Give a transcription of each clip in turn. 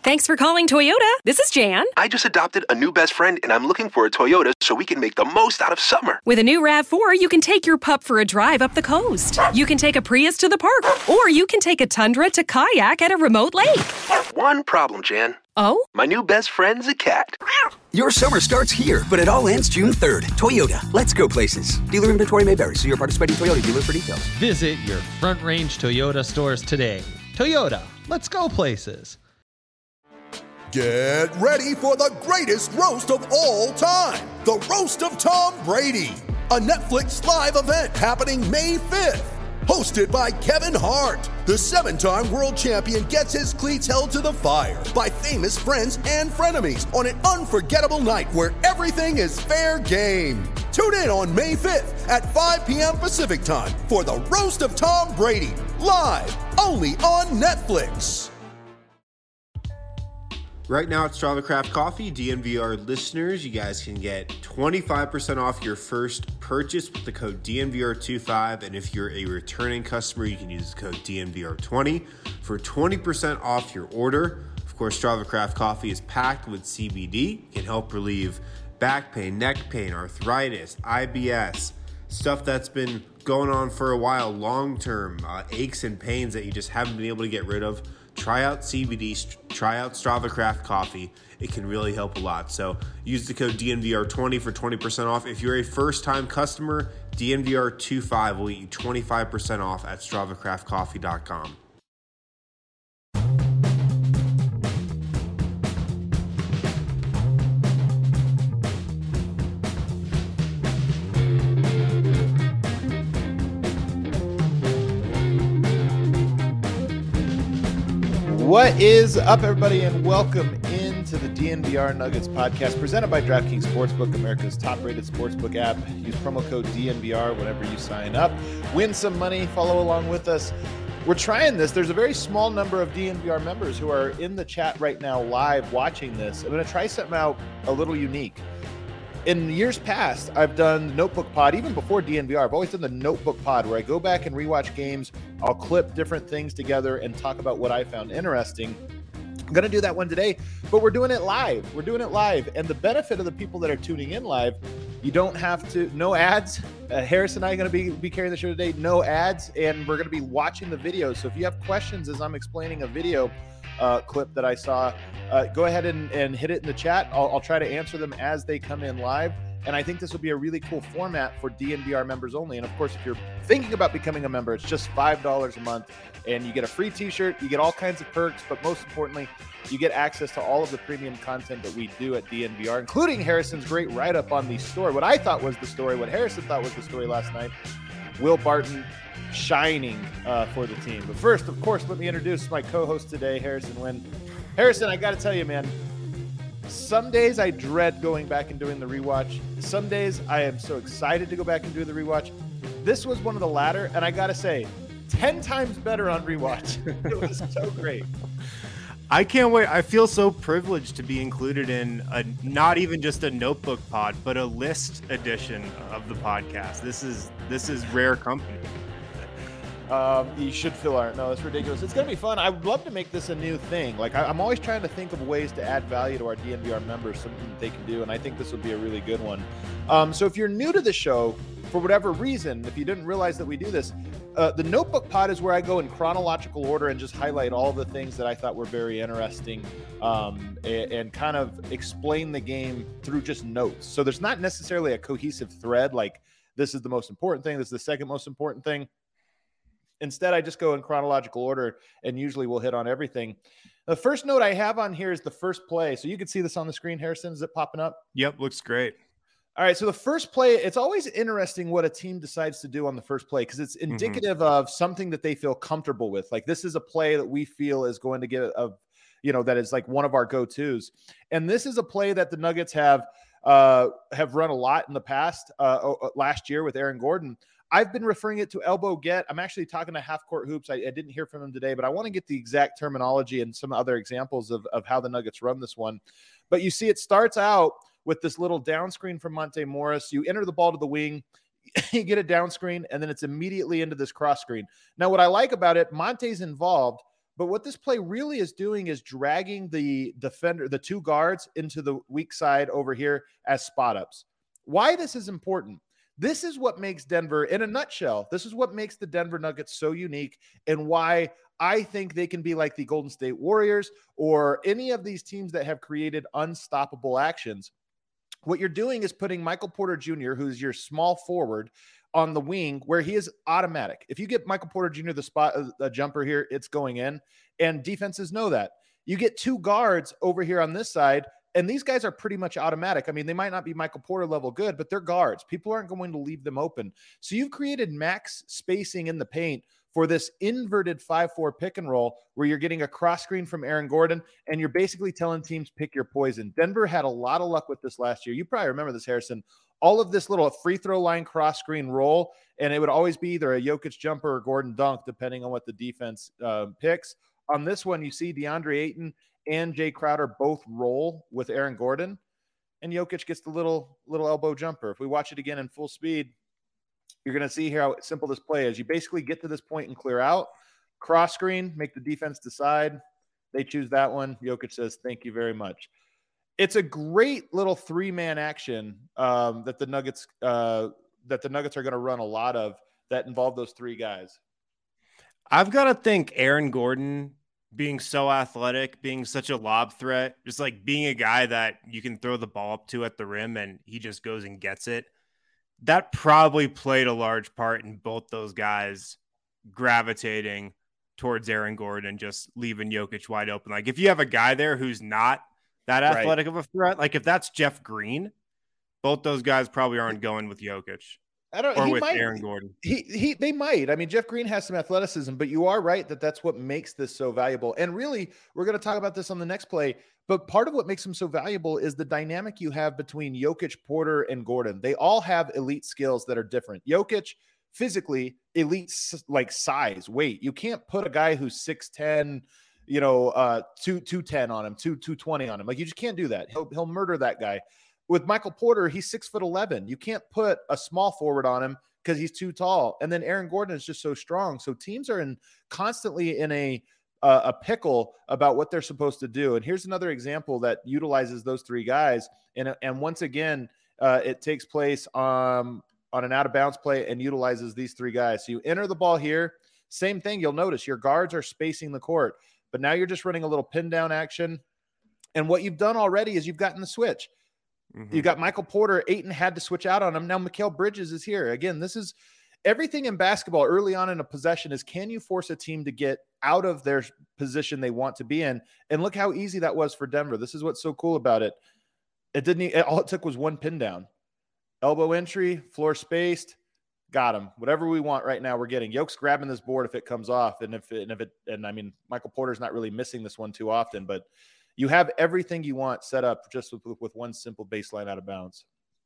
Thanks for calling Toyota. This is Jan. I just adopted a new best friend, and I'm looking for a Toyota so we can make the most out of summer. With a new RAV4, you can take your pup for a drive up the coast. You can take a Prius to the park, or you can take a Tundra to kayak at a remote lake. One problem, Jan. Oh? My new best friend's a cat. Your summer starts here, but it all ends June 3rd. Toyota, let's go places. Dealer inventory may vary. See your participating Toyota dealer for details. Visit your Front Range Toyota stores today. Toyota, let's go places. Get ready for the greatest roast of all time, the Roast of Tom Brady, a Netflix live event happening May 5th. Hosted by Kevin Hart, the 7-time world champion gets his cleats held to the fire by famous friends and frenemies on an unforgettable night where everything is fair game. Tune in on May 5th at 5 p.m. Pacific time for the Roast of Tom Brady, live only on Netflix. Right now at Strava Craft Coffee, DNVR listeners, you guys can get 25% off your first purchase with the code DNVR25. And if you're a returning customer, you can use the code DNVR20 for 20% off your order. Of course, Strava Craft Coffee is packed with CBD. It can help relieve back pain, neck pain, arthritis, IBS, stuff that's been going on for a while, long-term aches and pains that you just haven't been able to get rid of. Try out CBD, try out Strava Craft Coffee. It can really help a lot. So use the code DNVR20 for 20% off. If you're a first-time customer, DNVR25 will get you 25% off at StravaCraftCoffee.com. What is up, everybody, and welcome into the DNVR Nuggets podcast presented by DraftKings Sportsbook, America's top-rated sportsbook app. Use promo code DNVR whenever you sign up. Win some money. Follow along with us. We're trying this. There's a very small number of DNVR members who are in the chat right now live watching this. I'm going to try something out a little unique. In years past, I've done the Notebook Pod, even before DNVR. I've always done the Notebook Pod where I go back and rewatch games. I'll clip different things together and talk about what I found interesting. I'm going to do that one today, but we're doing it live. We're doing it live. And the benefit of the people that are tuning in live, you don't have to, no ads. Harris and I are going to be carrying the show today, no ads, and we're going to be watching the videos. So if you have questions as I'm explaining a video clip that I saw, go ahead and hit it in the chat. I'll try to answer them as they come in live. And I think this will be a really cool format for DNVR members only. And of course, if you're thinking about becoming a member, it's just $5 a month and you get a free t-shirt, you get all kinds of perks, but most importantly, you get access to all of the premium content that we do at DNVR, including Harrison's great write-up on the story. What I thought was the story, what Harrison thought was the story last night, Will Barton shining for the team. But first, of course, let me introduce my co-host today, Harrison Wynn. Harrison, I got to tell you, man, some days I dread going back and doing the rewatch. Some days I am so excited to go back and do the rewatch. This was one of the latter, and I got to say, 10 times better on rewatch. It was so great. I can't wait. I feel so privileged to be included in not even just a Notebook Pod, but a list edition of the podcast. This is rare company. You should feel our no, it's ridiculous. It's gonna be fun. I would love to make this a new thing. Like I'm always trying to think of ways to add value to our DNVR members, something that they can do, and I think this would be a really good one. So if you're new to the show, for whatever reason, if you didn't realize that we do this, the Notebook Pod is where I go in chronological order and just highlight all the things that I thought were very interesting, and kind of explain the game through just notes. So there's not necessarily a cohesive thread, like this is the most important thing, this is the second most important thing. Instead, I just go in chronological order and usually we'll hit on everything. The first note I have on here is the first play. So you can see this on the screen, Harrison. Is it popping up? Yep, looks great. All right, so the first play, it's always interesting what a team decides to do on the first play because it's indicative of something that they feel comfortable with. Like this is a play that we feel is going to get that is like one of our go-tos. And this is a play that the Nuggets have run a lot in the past, last year with Aaron Gordon. I've been referring it to elbow get. I'm actually talking to Half Court Hoops. I didn't hear from him today, but I want to get the exact terminology and some other examples of how the Nuggets run this one. But you see it starts out with this little down screen from Monte Morris. You enter the ball to the wing, you get a down screen, and then it's immediately into this cross screen. Now, what I like about it, Monte's involved, But what this play really is doing is dragging the defender, the two guards, into the weak side over here as spot ups. Why this is important? This is what makes Denver, in a nutshell, this is what makes the Denver Nuggets so unique, and why I think they can be like the Golden State Warriors or any of these teams that have created unstoppable actions. What you're doing is putting Michael Porter Jr., who's your small forward, on the wing where he is automatic. If you get Michael Porter Jr. the spot, a jumper here, it's going in, and defenses know that. You get two guards over here on this side, and these guys are pretty much automatic. I mean, they might not be Michael Porter level good, but they're guards. People aren't going to leave them open. So you've created max spacing in the paint for this inverted 5-4 pick and roll where you're getting a cross screen from Aaron Gordon, and you're basically telling teams pick your poison. Denver had a lot of luck with this last year. You probably remember this, Harrison. All of this little free throw line cross screen roll, and it would always be either a Jokic jumper or Gordon dunk, depending on what the defense picks. On this one, you see DeAndre Ayton and Jay Crowder both roll with Aaron Gordon, and Jokic gets the little elbow jumper. If we watch it again in full speed, you're going to see here how simple this play is. You basically get to this point and clear out, cross screen, make the defense decide. They choose that one. Jokic says, thank you very much. It's a great little three-man action that the Nuggets are going to run a lot of that involve those three guys. I've got to think Aaron Gordon being so athletic, being such a lob threat, just like being a guy that you can throw the ball up to at the rim and he just goes and gets it. That probably played a large part in both those guys gravitating towards Aaron Gordon, just leaving Jokic wide open. Like if you have a guy there who's not that athletic of a threat, like if that's Jeff Green, both those guys probably aren't going with Jokic. Aaron Gordon. They might. I mean, Jeff Green has some athleticism, but you are right that that's what makes this so valuable. And really, we're going to talk about this on the next play, but part of what makes them so valuable is the dynamic you have between Jokic, Porter, and Gordon. They all have elite skills that are different. Jokic, physically, elite like size, weight. You can't put a guy who's 6'10", 210 on him, 220 on him. Like you just can't do that. He'll murder that guy. With Michael Porter, he's 6'11". You can't put a small forward on him because he's too tall. And then Aaron Gordon is just so strong. So teams are constantly in a pickle about what they're supposed to do. And here's another example that utilizes those three guys. And once again, it takes place on an out of bounds play and utilizes these three guys. So you enter the ball here. Same thing. You'll notice your guards are spacing the court, but now you're just running a little pin down action. And what you've done already is you've gotten the switch. Mm-hmm. You got Michael Porter. Ayton had to switch out on him. Now Mikal Bridges is here. Again, this is everything in basketball early on in a possession is, can you force a team to get out of their position they want to be in? And look how easy that was for Denver. This is what's so cool about it. All it took was one pin down. Elbow entry, floor spaced, got him. Whatever we want right now, we're getting. Yoke's grabbing this board if it comes off. And I mean, Michael Porter's not really missing this one too often, but you have everything you want set up just with one simple baseline out of bounds.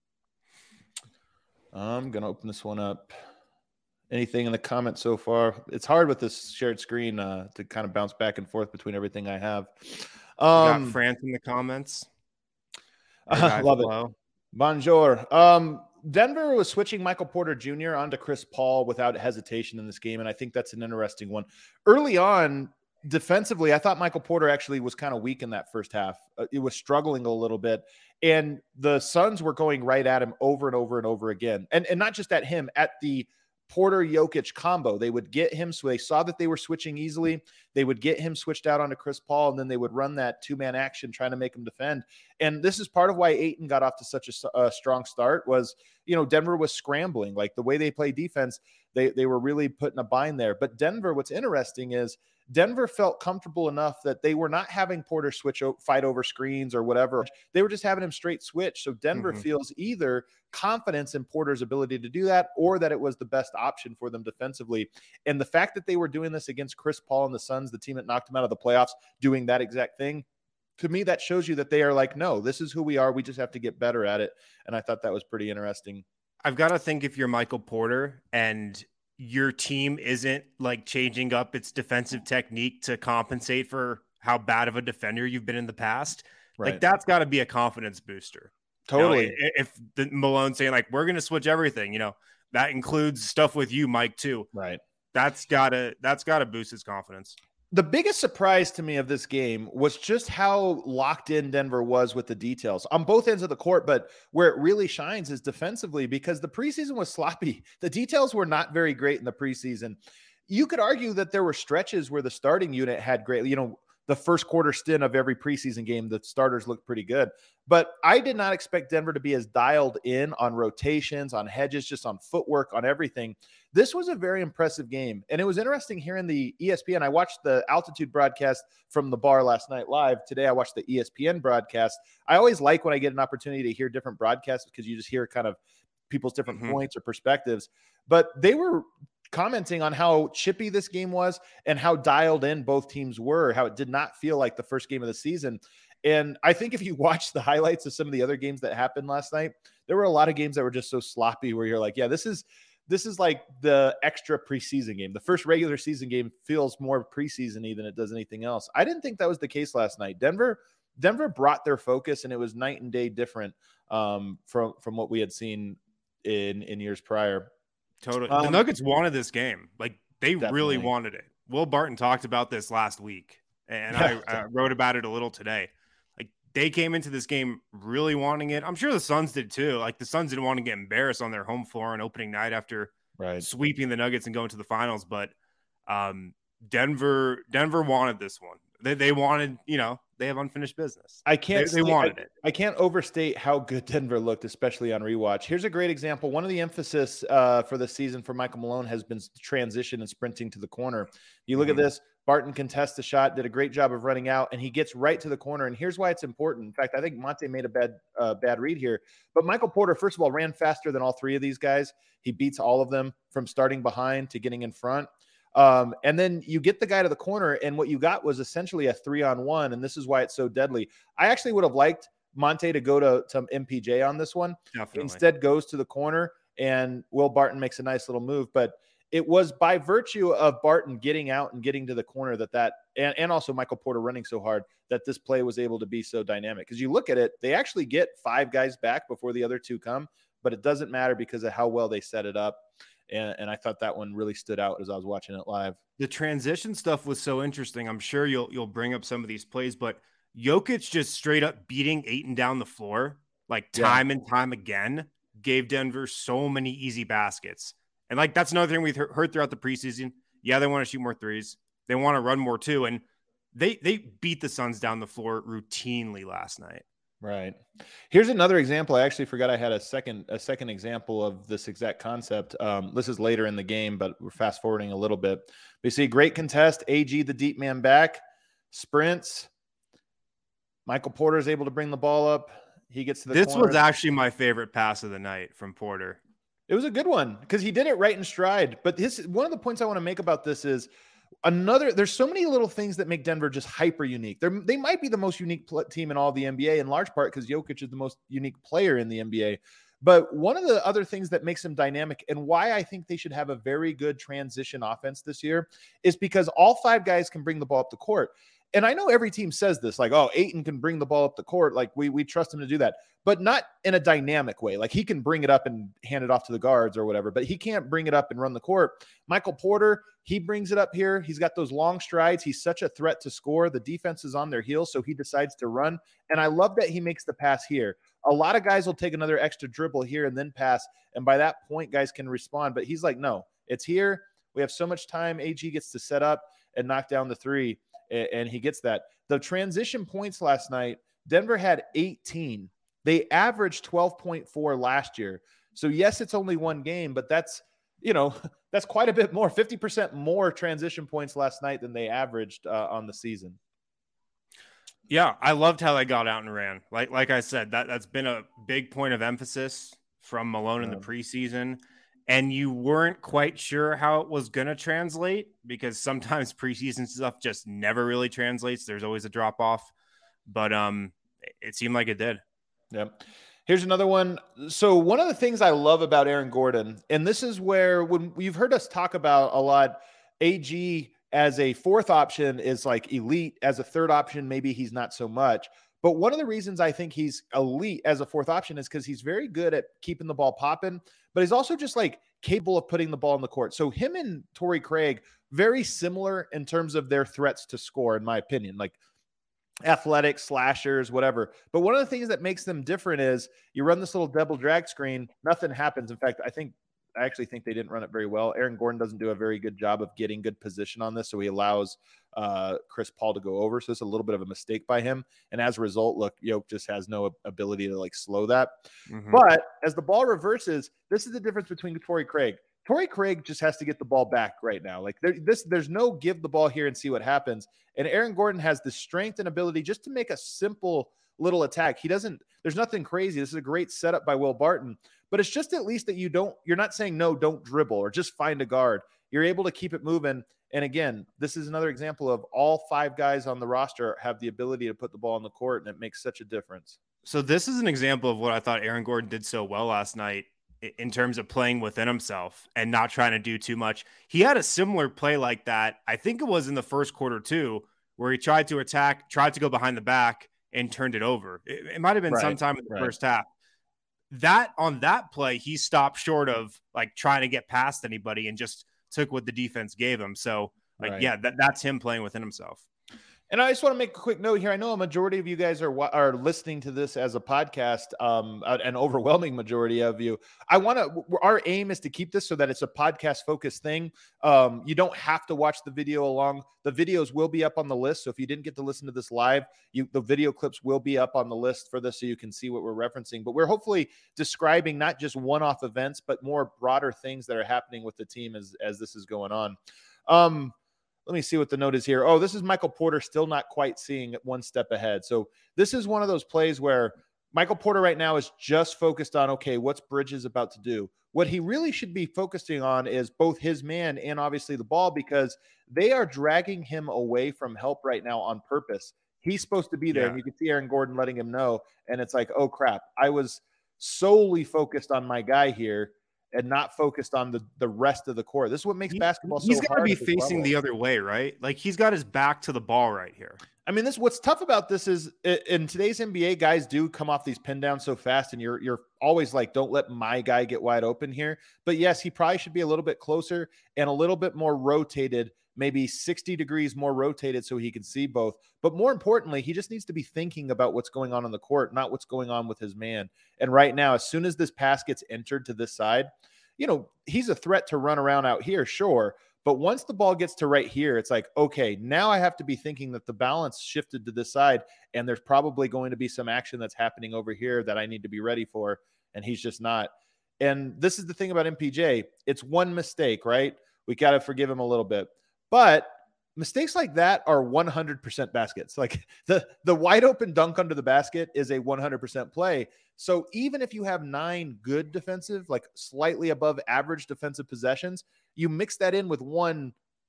I'm going to open this one up. Anything in the comments so far? It's hard with this shared screen to kind of bounce back and forth between everything I have. Got France in the comments. I love it. Bonjour. Denver was switching Michael Porter Jr. onto Chris Paul without hesitation in this game, and I think that's an interesting one. Early on, defensively, I thought Michael Porter actually was kind of weak in that first half. It was struggling a little bit, and the Suns were going right at him over and over and over again. And not just at him, at the Porter-Jokic combo. They would get him, so they saw that they were switching easily. They would get him switched out onto Chris Paul, and then they would run that two-man action trying to make him defend. And this is part of why Ayton got off to such a strong start was, Denver was scrambling. Like the way they play defense, they were really putting a bind there. But Denver, what's interesting is Denver felt comfortable enough that they were not having Porter fight over screens or whatever. They were just having him straight switch. So Denver feels either confidence in Porter's ability to do that or that it was the best option for them defensively. And the fact that they were doing this against Chris Paul and the Suns, the team that knocked him out of the playoffs, doing that exact thing, to me, that shows you that they are like, no, this is who we are. We just have to get better at it. And I thought that was pretty interesting. I've got to think if you're Michael Porter and your team isn't like changing up its defensive technique to compensate for how bad of a defender you've been in the past, like that's got to be a confidence booster. Totally. If the Malone's saying like, we're going to switch everything, that includes stuff with you, Mike, too. Right. That's gotta boost his confidence. The biggest surprise to me of this game was just how locked in Denver was with the details on both ends of the court. But where it really shines is defensively, because the preseason was sloppy. The details were not very great in the preseason. You could argue that there were stretches where the starting unit had great, the first quarter stint of every preseason game, the starters looked pretty good. But I did not expect Denver to be as dialed in on rotations, on hedges, just on footwork, on everything. This was a very impressive game. And it was interesting hearing the ESPN. I watched the altitude broadcast from the bar last night live. Today I watched the ESPN broadcast. I always like when I get an opportunity to hear different broadcasts, because you just hear kind of people's different points or perspectives. But they were commenting on how chippy this game was and how dialed in both teams were, how it did not feel like the first game of the season. And I think if you watch the highlights of some of the other games that happened last night, there were a lot of games that were just so sloppy where you're like, yeah, this is like the extra preseason game. The first regular season game feels more preseason-y than it does anything else. I didn't think that was the case last night. Denver brought their focus, and it was night and day different from what we had seen in years prior. Totally. The Nuggets wanted this game. Like, they Definitely. really wanted it. Will Barton talked about this last week, and I wrote about it a little today. Like, they came into this game really wanting it. I'm sure the Suns did too. Like, the Suns didn't want to get embarrassed on their home floor on opening night after sweeping the Nuggets and going to the finals. But Denver wanted this one. They wanted, they have unfinished business. They wanted it. I can't overstate how good Denver looked, especially on rewatch. Here's a great example. One of the emphasis for the season for Michael Malone has been transition and sprinting to the corner. You look at this, Barton contests the shot, did a great job of running out, and he gets right to the corner. And here's why it's important. In fact, I think Monte made a bad read here. But Michael Porter, first of all, ran faster than all three of these guys. He beats all of them from starting behind to getting in front. And then you get the guy to the corner, and what you got was essentially a 3-on-1, and this is why it's so deadly. I actually would have liked Monte to go to MPJ on this one. Definitely. Instead goes to the corner, and Will Barton makes a nice little move. But it was by virtue of Barton getting out and getting to the corner and also Michael Porter running so hard that this play was able to be so dynamic. Because you look at it, they actually get 5 guys back before the other 2 come, but it doesn't matter because of how well they set it up. And I thought that one really stood out as I was watching it live. The transition stuff was so interesting. I'm sure you'll bring up some of these plays, but Jokic just straight up beating Ayton down the floor, like time and time again, gave Denver so many easy baskets. And like, that's another thing we've heard throughout the preseason. Yeah, they want to shoot more threes. They want to run more too. And they beat the Suns down the floor routinely last night. Right. Here's another example. I actually forgot I had a second example of this exact concept. This is later in the game, but we're fast forwarding a little bit. We see great contest. AG, the deep man, back, sprints. Michael Porter is able to bring the ball up. He gets to the corner. This was actually my favorite pass of the night from Porter. It was a good one because he did it right in stride. But one of the points I want to make about this is there's so many little things that make Denver just hyper unique. They might be the most unique team in all the NBA, in large part because Jokic is the most unique player in the NBA. But one of the other things that makes them dynamic and why I think they should have a very good transition offense this year is because all 5 guys can bring the ball up the court. And I know every team says this, like, oh, Ayton can bring the ball up the court. Like, we trust him to do that, but not in a dynamic way. Like, he can bring it up and hand it off to the guards or whatever, but he can't bring it up and run the court. Michael Porter, he brings it up here. He's got those long strides. He's such a threat to score. The defense is on their heels, so he decides to run. And I love that he makes the pass here. A lot of guys will take another extra dribble here and then pass, and by that point, guys can respond. But he's like, no, it's here. We have so much time. AG gets to set up and knock down the 3. And he gets that. The transition points last night, Denver had 18. They averaged 12.4 last year. So, yes, it's only one game, but that's quite a bit more, 50% more transition points last night than they averaged on the season. Yeah, I loved how they got out and ran. Like I said, that's been a big point of emphasis from Malone in the preseason. And you weren't quite sure how it was going to translate because sometimes preseason stuff just never really translates. There's always a drop off, but it seemed like it did. Yep. Here's another one. So one of the things I love about Aaron Gordon, and this is where when you've heard us talk about a lot, AG as a 4th option is like elite. As a 3rd option, maybe he's not so much. But one of the reasons I think he's elite as a 4th option is because he's very good at keeping the ball popping, but he's also just like capable of putting the ball in the court. So him and Torrey Craig, very similar in terms of their threats to score, in my opinion, like athletic slashers, whatever. But one of the things that makes them different is you run this little double drag screen, nothing happens. In fact, I actually think they didn't run it very well. Aaron Gordon doesn't do a very good job of getting good position on this, so he allows Chris Paul to go over. So it's a little bit of a mistake by him. And as a result, look, Yoke just has no ability to like slow that. Mm-hmm. But as the ball reverses, this is the difference between Torrey Craig. Torrey Craig just has to get the ball back right now. Like there's no give the ball here and see what happens. And Aaron Gordon has the strength and ability just to make a simple little attack. There's nothing crazy. This is a great setup by Will Barton, but it's just at least that you're not saying, no, don't dribble or just find a guard. You're able to keep it moving. And again, this is another example of all 5 guys on the roster have the ability to put the ball on the court, and it makes such a difference. So this is an example of what I thought Aaron Gordon did so well last night in terms of playing within himself and not trying to do too much. He had a similar play like that. I think it was in the first quarter too, where he tried to attack, tried to go behind the back and turned it over. It might've been sometime in the first half. On that play, he stopped short of like trying to get past anybody and just took what the defense gave him. So that's him playing within himself. And I just want to make a quick note here. I know a majority of you guys are listening to this as a podcast, an overwhelming majority of you. Our aim is to keep this so that it's a podcast focused thing. You don't have to watch the video along. The videos will be up on the list. So if you didn't get to listen to this live, the video clips will be up on the list for this so you can see what we're referencing. But we're hopefully describing not just one-off events, but more broader things that are happening with the team as this is going on. Let me see what the note is here. Oh, this is Michael Porter still not quite seeing one step ahead. So this is one of those plays where Michael Porter right now is just focused on, okay, what's Bridges about to do? What he really should be focusing on is both his man and obviously the ball, because they are dragging him away from help right now on purpose. He's supposed to be there, and you can see Aaron Gordon letting him know. And it's like, oh, crap, I was solely focused on my guy here and not focused on the rest of the court. This is what makes basketball so hard. He's got to be facing the other way, right? Like he's got his back to the ball right here. I mean, what's tough about this is in today's NBA, guys do come off these pin downs so fast, and you're always like, don't let my guy get wide open here. But yes, he probably should be a little bit closer and a little bit more rotated, maybe 60 degrees more rotated so he can see both. But more importantly, he just needs to be thinking about what's going on the court, not what's going on with his man. And right now, as soon as this pass gets entered to this side, he's a threat to run around out here, sure. But once the ball gets to right here, it's like, okay, now I have to be thinking that the balance shifted to this side, and there's probably going to be some action that's happening over here that I need to be ready for, and he's just not. And this is the thing about MPJ. It's one mistake, right? We got to forgive him a little bit. But mistakes like that are 100% baskets. Like the wide open dunk under the basket is a 100% play. So even if you have 9 good defensive, like slightly above average defensive possessions, you mix that in with one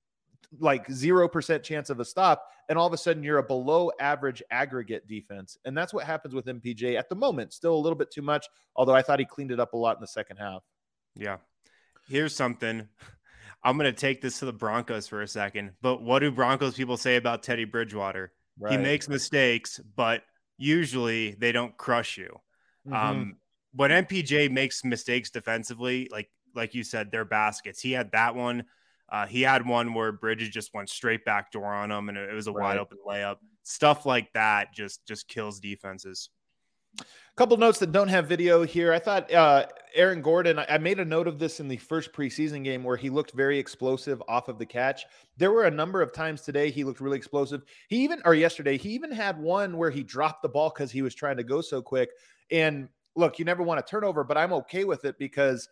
like 0% chance of a stop, and all of a sudden you're a below average aggregate defense. And that's what happens with MPJ at the moment. Still a little bit too much, although I thought he cleaned it up a lot in the second half. Yeah. Here's something. I'm going to take this to the Broncos for a second, but what do Broncos people say about Teddy Bridgewater? Right. He makes mistakes, but usually they don't crush you. Mm-hmm. When MPJ makes mistakes defensively, like you said, they're baskets. He had that one. He had one where Bridges just went straight back door on him, and it was a wide open layup. Stuff like that just kills defenses. A couple notes that don't have video here. I thought Aaron Gordon, I made a note of this in the first preseason game where he looked very explosive off of the catch. There were a number of times today he looked really explosive. Yesterday, he even had one where he dropped the ball because he was trying to go so quick. And look, you never want a turnover, but I'm okay with it because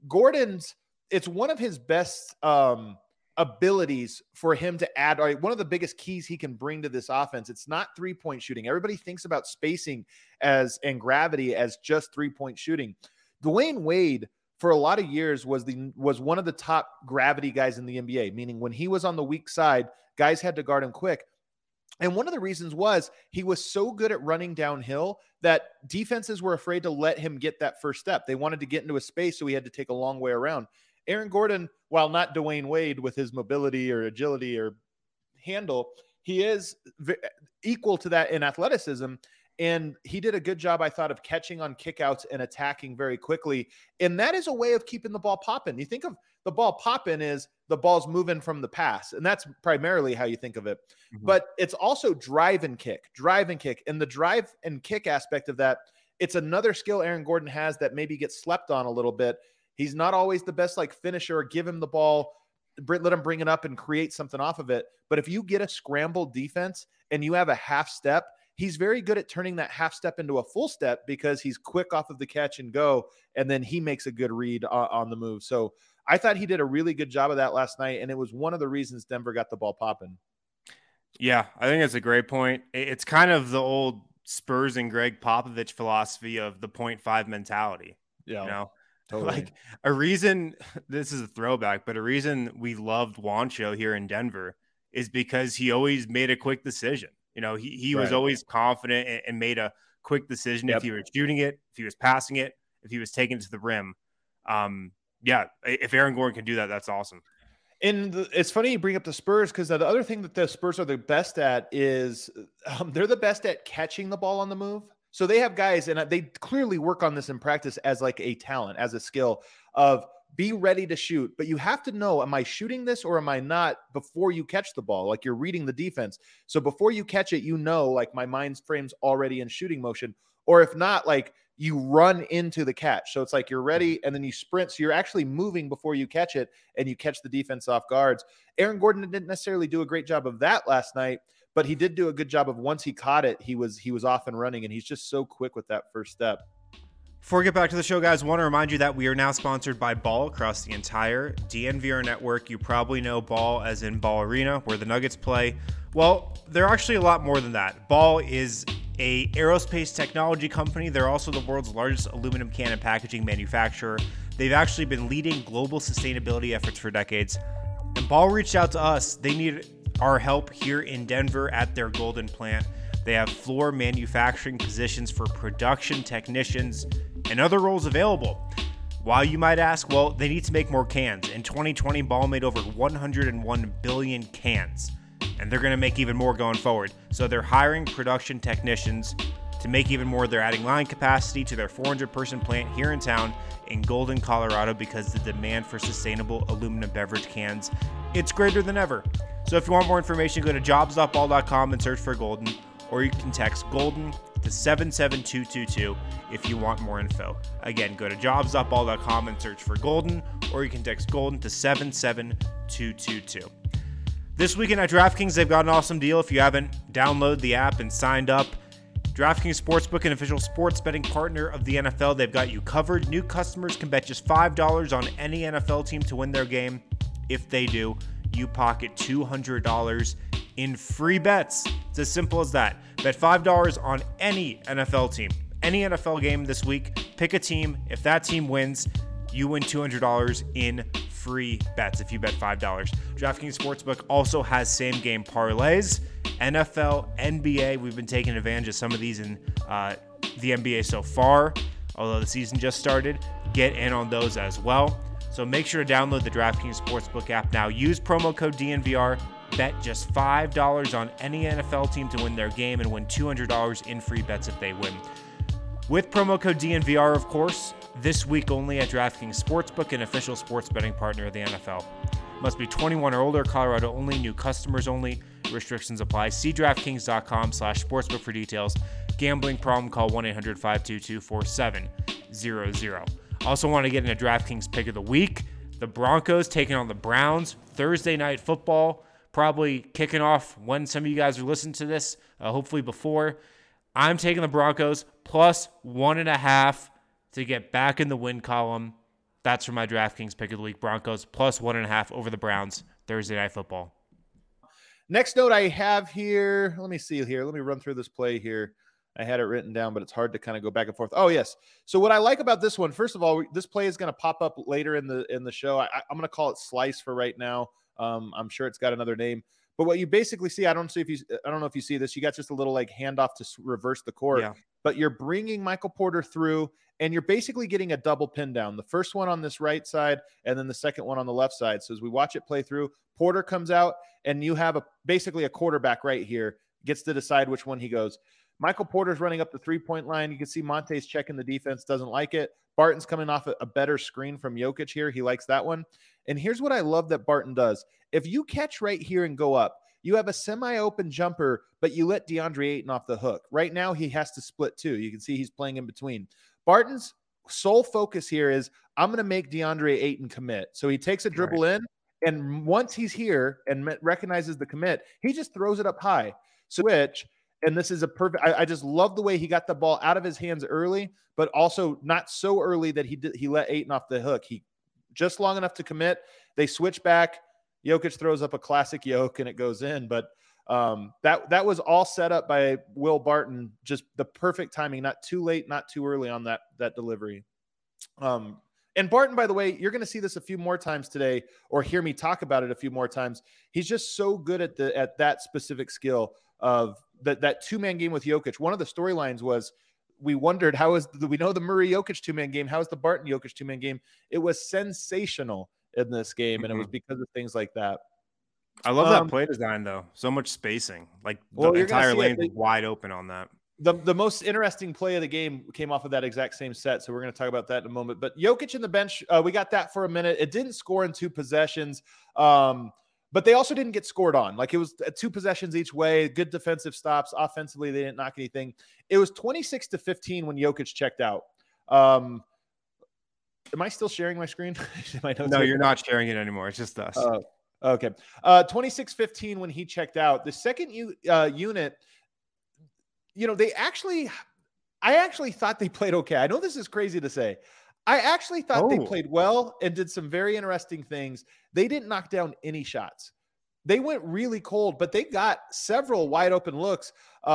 it's one of his best abilities for him to add, or one of the biggest keys he can bring to this offense. It's not 3-point shooting. Everybody thinks about spacing and gravity as just 3-point shooting. Dwayne Wade for a lot of years was one of the top gravity guys in the NBA, meaning when he was on the weak side, guys had to guard him quick. And one of the reasons was he was so good at running downhill that defenses were afraid to let him get that first step. They wanted to get into a space, so he had to take a long way around. Aaron Gordon, while not Dwayne Wade with his mobility or agility or handle, he is equal to that in athleticism. And he did a good job, I thought, of catching on kickouts and attacking very quickly. And that is a way of keeping the ball popping. You think of the ball popping is the ball's moving from the pass. And that's primarily how you think of it. Mm-hmm. But it's also drive and kick. And the drive and kick aspect of that, it's another skill Aaron Gordon has that maybe gets slept on a little bit. He's not always the best like finisher. Give him the ball, let him bring it up and create something off of it. But if you get a scrambled defense and you have a half step, he's very good at turning that half step into a full step because he's quick off of the catch and go, and then he makes a good read on the move. So I thought he did a really good job of that last night, and it was one of the reasons Denver got the ball popping. Yeah, I think it's a great point. It's kind of the old Spurs and Greg Popovich philosophy of the 0.5 mentality. Yeah, you know, totally. Like a reason, this is a throwback, but a reason we loved Juancho here in Denver is because he always made a quick decision. You know, he was always confident and made a quick decision if he was shooting it, if he was passing it, if he was taking it to the rim. If Aaron Gordon can do that, that's awesome. And it's funny you bring up the Spurs because the other thing that the Spurs are the best at is they're the best at catching the ball on the move. So they have guys, and they clearly work on this in practice as like a talent, as a skill of be ready to shoot, but you have to know, am I shooting this or am I not before you catch the ball? Like you're reading the defense. So before you catch it, like my mind frame's already in shooting motion, or if not, like you run into the catch. So it's like you're ready and then you sprint. So you're actually moving before you catch it and you catch the defense off guards. Aaron Gordon didn't necessarily do a great job of that last night, but he did do a good job of once he caught it, he was off and running, and he's just so quick with that first step. Before we get back to the show, guys, I want to remind you that we are now sponsored by Ball across the entire DNVR network. You probably know Ball as in Ball Arena, where the Nuggets play. Well, they're actually a lot more than that. Ball is a aerospace technology company. They're also the world's largest aluminum can and packaging manufacturer. They've actually been leading global sustainability efforts for decades. And Ball reached out to us. They need our help here in Denver at their Golden plant. They have floor manufacturing positions for production technicians and other roles available. Why, you might ask? Well, they need to make more cans. In 2020, Ball made over 101 billion cans, and they're going to make even more going forward. So they're hiring production technicians to make even more. They're adding line capacity to their 400-person plant here in town in Golden, Colorado, because the demand for sustainable aluminum beverage cans, it's greater than ever. So if you want more information, go to jobs.ball.com and search for Golden, or you can text Golden to 77222 if you want more info. Again, go to jobs.ball.com and search for Golden, or you can text Golden to 77222. This weekend at DraftKings, they've got an awesome deal. If you haven't downloaded the app and signed up, DraftKings Sportsbook, an official sports betting partner of the NFL, they've got you covered. New customers can bet just $5 on any NFL team to win their game. If they do, you pocket $200 in free bets. It's as simple as that. Bet $5 on any NFL team, any NFL game this week. Pick a team. If that team wins, you win $200 in free bets if you bet $5. DraftKings Sportsbook also has same game parlays. NFL, NBA, we've been taking advantage of some of these in the NBA so far, although the season just started. Get in on those as well. So make sure to download the DraftKings Sportsbook app now. Use promo code DNVR. Bet just $5 on any NFL team to win their game and win $200 in free bets if they win. With promo code DNVR, of course, this week only at DraftKings Sportsbook, an official sports betting partner of the NFL. Must be 21 or older, Colorado only, new customers only. Restrictions apply. See DraftKings.com/sportsbook for details. Gambling problem, call 1-800-522-4700. Also want to get into DraftKings pick of the week. The Broncos taking on the Browns. Thursday night football, probably kicking off when some of you guys are listening to this, hopefully before. I'm taking the Broncos plus 1.5 to get back in the win column. That's for my DraftKings pick of the week. Broncos plus 1.5 over the Browns. Thursday night football. Next note I have here. Let me see here. Let me run through this play here. I had it written down, but it's hard to kind of go back and forth. Oh, yes. So what I like about this one, first of all, this play is going to pop up later in the show. I'm going to call it Slice for right now. I'm sure it's got another name. But what you basically see, I don't know if you see this. You got just a little like handoff to reverse the court. Yeah. But you're bringing Michael Porter through, and you're basically getting a double pin down. The first one on this right side, and then the second one on the left side. So as we watch it play through, Porter comes out, and you have basically a quarterback right here, gets to decide which one he goes. Michael Porter's running up the 3-point line. You can see Monte's checking the defense, doesn't like it. Barton's coming off a better screen from Jokic here. He likes that one. And here's what I love that Barton does. If you catch right here and go up, you have a semi-open jumper, but you let DeAndre Ayton off the hook. Right now, he has to split too. You can see he's playing in between. Barton's sole focus here is, I'm going to make DeAndre Ayton commit. So he takes a dribble in, and once he's here and recognizes the commit, he just throws it up high. Switch, and this is a perfect – I just love the way he got the ball out of his hands early, but also not so early that he let Ayton off the hook. He just long enough to commit. They switch back. Jokic throws up a classic yoke, and it goes in. But that was all set up by Will Barton, just the perfect timing, not too late, not too early on that delivery. And Barton, by the way, you're going to see this a few more times today, or hear me talk about it a few more times. He's just so good at that specific skill of that two-man game with Jokic. One of the storylines was, we wondered, we know the Murray Jokic two-man game. How is the Barton Jokic two-man game? It was sensational in this game, and it was because of things like that. I love that play design, though. So much spacing. Like, the entire lane is wide open on that. The most interesting play of the game came off of that exact same set, so we're going to talk about that in a moment. But Jokic in the bench, we got that for a minute. It didn't score in 2 possessions, but they also didn't get scored on. Like, it was 2 possessions each way, good defensive stops. Offensively, they didn't knock anything. It was 26-15 when Jokic checked out. Am I still sharing my screen? No, you're not sharing it anymore. It's just us. Okay. 26-15 when he checked out. The second unit, I actually thought they played okay. I know this is crazy to say. I actually thought they played well and did some very interesting things. They didn't knock down any shots. They went really cold, but they got several wide open looks.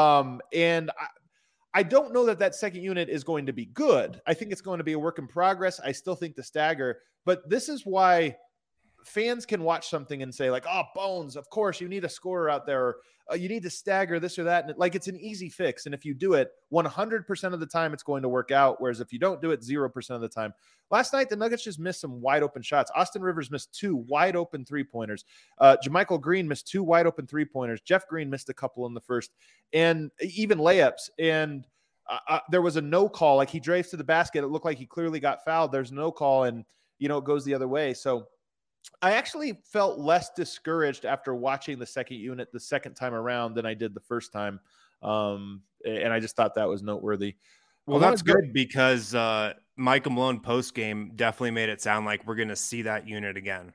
And I don't know that second unit is going to be good. I think it's going to be a work in progress. I still think the stagger, but this is why fans can watch something and say, like, oh, Bones, of course you need a scorer out there. Or, you need to stagger this or that. And it's an easy fix. And if you do it 100% of the time, it's going to work out. Whereas if you don't do it 0% of the time. Last night, the Nuggets just missed some wide open shots. Austin Rivers missed 2 wide open 3-pointers. JaMychal Green missed 2 wide open 3-pointers. Jeff Green missed a couple in the first, and even layups. And there was a no call. Like, he drives to the basket. It looked like he clearly got fouled. There's no call, and it goes the other way. So I actually felt less discouraged after watching the second unit the second time around than I did the first time. And I just thought that was noteworthy. Well, that's good because Michael Malone post-game definitely made it sound like we're going to see that unit again.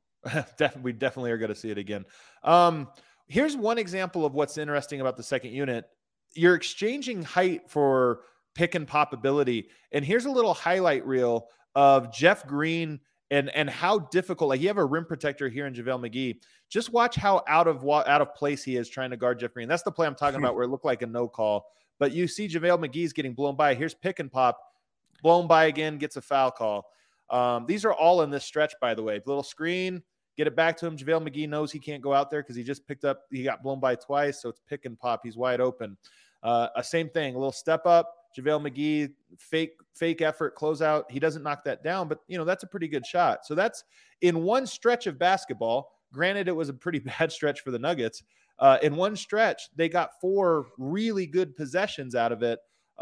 We definitely are going to see it again. Here's one example of what's interesting about the second unit. You're exchanging height for pick and pop ability. And here's a little highlight reel of Jeff Green and how difficult, like, you have a rim protector here in JaVale McGee. Just watch how out of place he is trying to guard Jeff Green. That's the play I'm talking about where it looked like a no call. But you see JaVale McGee's getting blown by. Here's pick and pop, blown by again, gets a foul call. These are all in this stretch, by the way. Little screen, get it back to him. JaVale McGee knows he can't go out there because he got blown by twice, so it's pick and pop. He's wide open. Same thing, a little step up. JaVale McGee, fake effort, closeout. He doesn't knock that down, but that's a pretty good shot. So that's in one stretch of basketball. Granted, it was a pretty bad stretch for the Nuggets. In one stretch, they got 4 really good possessions out of it,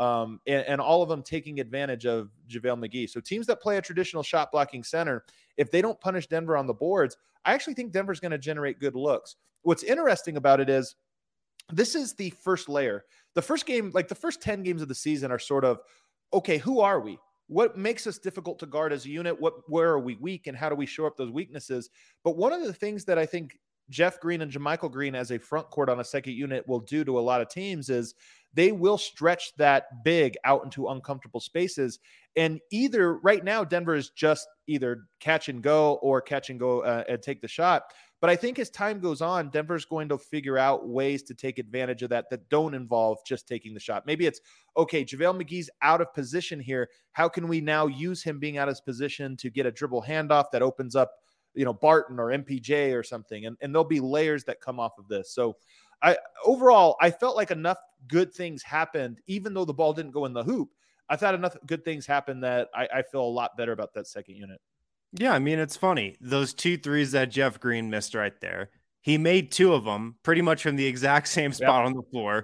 and all of them taking advantage of JaVale McGee. So teams that play a traditional shot blocking center, if they don't punish Denver on the boards, I actually think Denver's going to generate good looks. What's interesting about it is this is the first layer. The first game, like the first 10 games of the season, are sort of, okay, who are we? What makes us difficult to guard as a unit? Where are we weak, and how do we show up those weaknesses? But one of the things that I think Jeff Green and JaMychal Green as a front court on a second unit will do to a lot of teams is they will stretch that big out into uncomfortable spaces. And either right now, Denver is just either catch and go and take the shot. But I think as time goes on, Denver's going to figure out ways to take advantage of that don't involve just taking the shot. Maybe it's, okay, JaVale McGee's out of position here. How can we now use him being out of his position to get a dribble handoff that opens up, Barton or MPJ or something? And there'll be layers that come off of this. So overall, I felt like enough good things happened, even though the ball didn't go in the hoop. I thought enough good things happened that I feel a lot better about that second unit. Yeah, I mean, it's funny. Those 2 threes that Jeff Green missed right there, he made 2 of them pretty much from the exact same spot on the floor.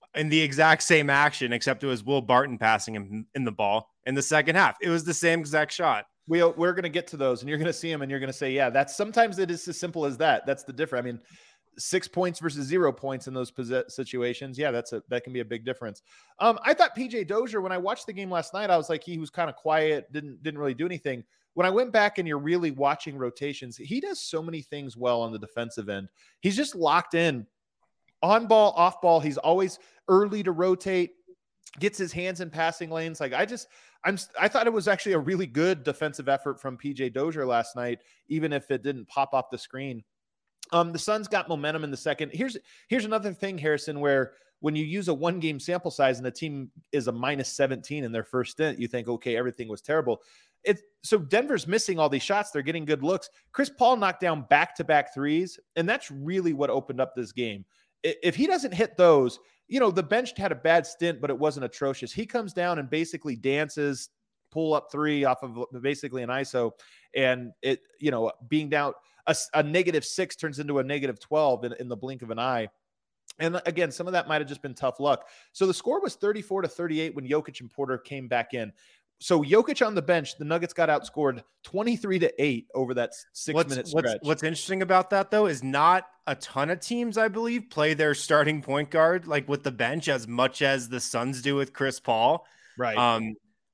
in the exact same action, except it was Will Barton passing him in the ball in the second half. It was the same exact shot. We're going to get to those, and you're going to see them, and you're going to say, yeah, that's sometimes it is as simple as that. That's the difference. I mean, 6 points versus 0 points in those situations. Yeah, that can be a big difference. I thought PJ Dozier, when I watched the game last night, I was like, he was kind of quiet, didn't really do anything. When I went back and you're really watching rotations, he does so many things well on the defensive end. He's just locked in on ball, off ball. He's always early to rotate, gets his hands in passing lanes. Like I thought it was actually a really good defensive effort from PJ Dozier last night, even if it didn't pop off the screen. The Suns got momentum in the second. Here's another thing, Harrison, where when you use a 1-game sample size and the team is a -17 in their first stint, you think, okay, everything was terrible. So Denver's missing all these shots. They're getting good looks. Chris Paul knocked down back-to-back threes, and that's really what opened up this game. If he doesn't hit those, the bench had a bad stint, but it wasn't atrocious. He comes down and basically dances, pull up three off of basically an ISO, and it, being down a -6 turns into a -12 in the blink of an eye. And again, some of that might have just been tough luck. So the score was 34-38 when Jokic and Porter came back in. So Jokic on the bench, the Nuggets got outscored 23-8 over that 6-minute stretch. What's interesting about that, though, is not a ton of teams, I believe, play their starting point guard like with the bench as much as the Suns do with Chris Paul. Right.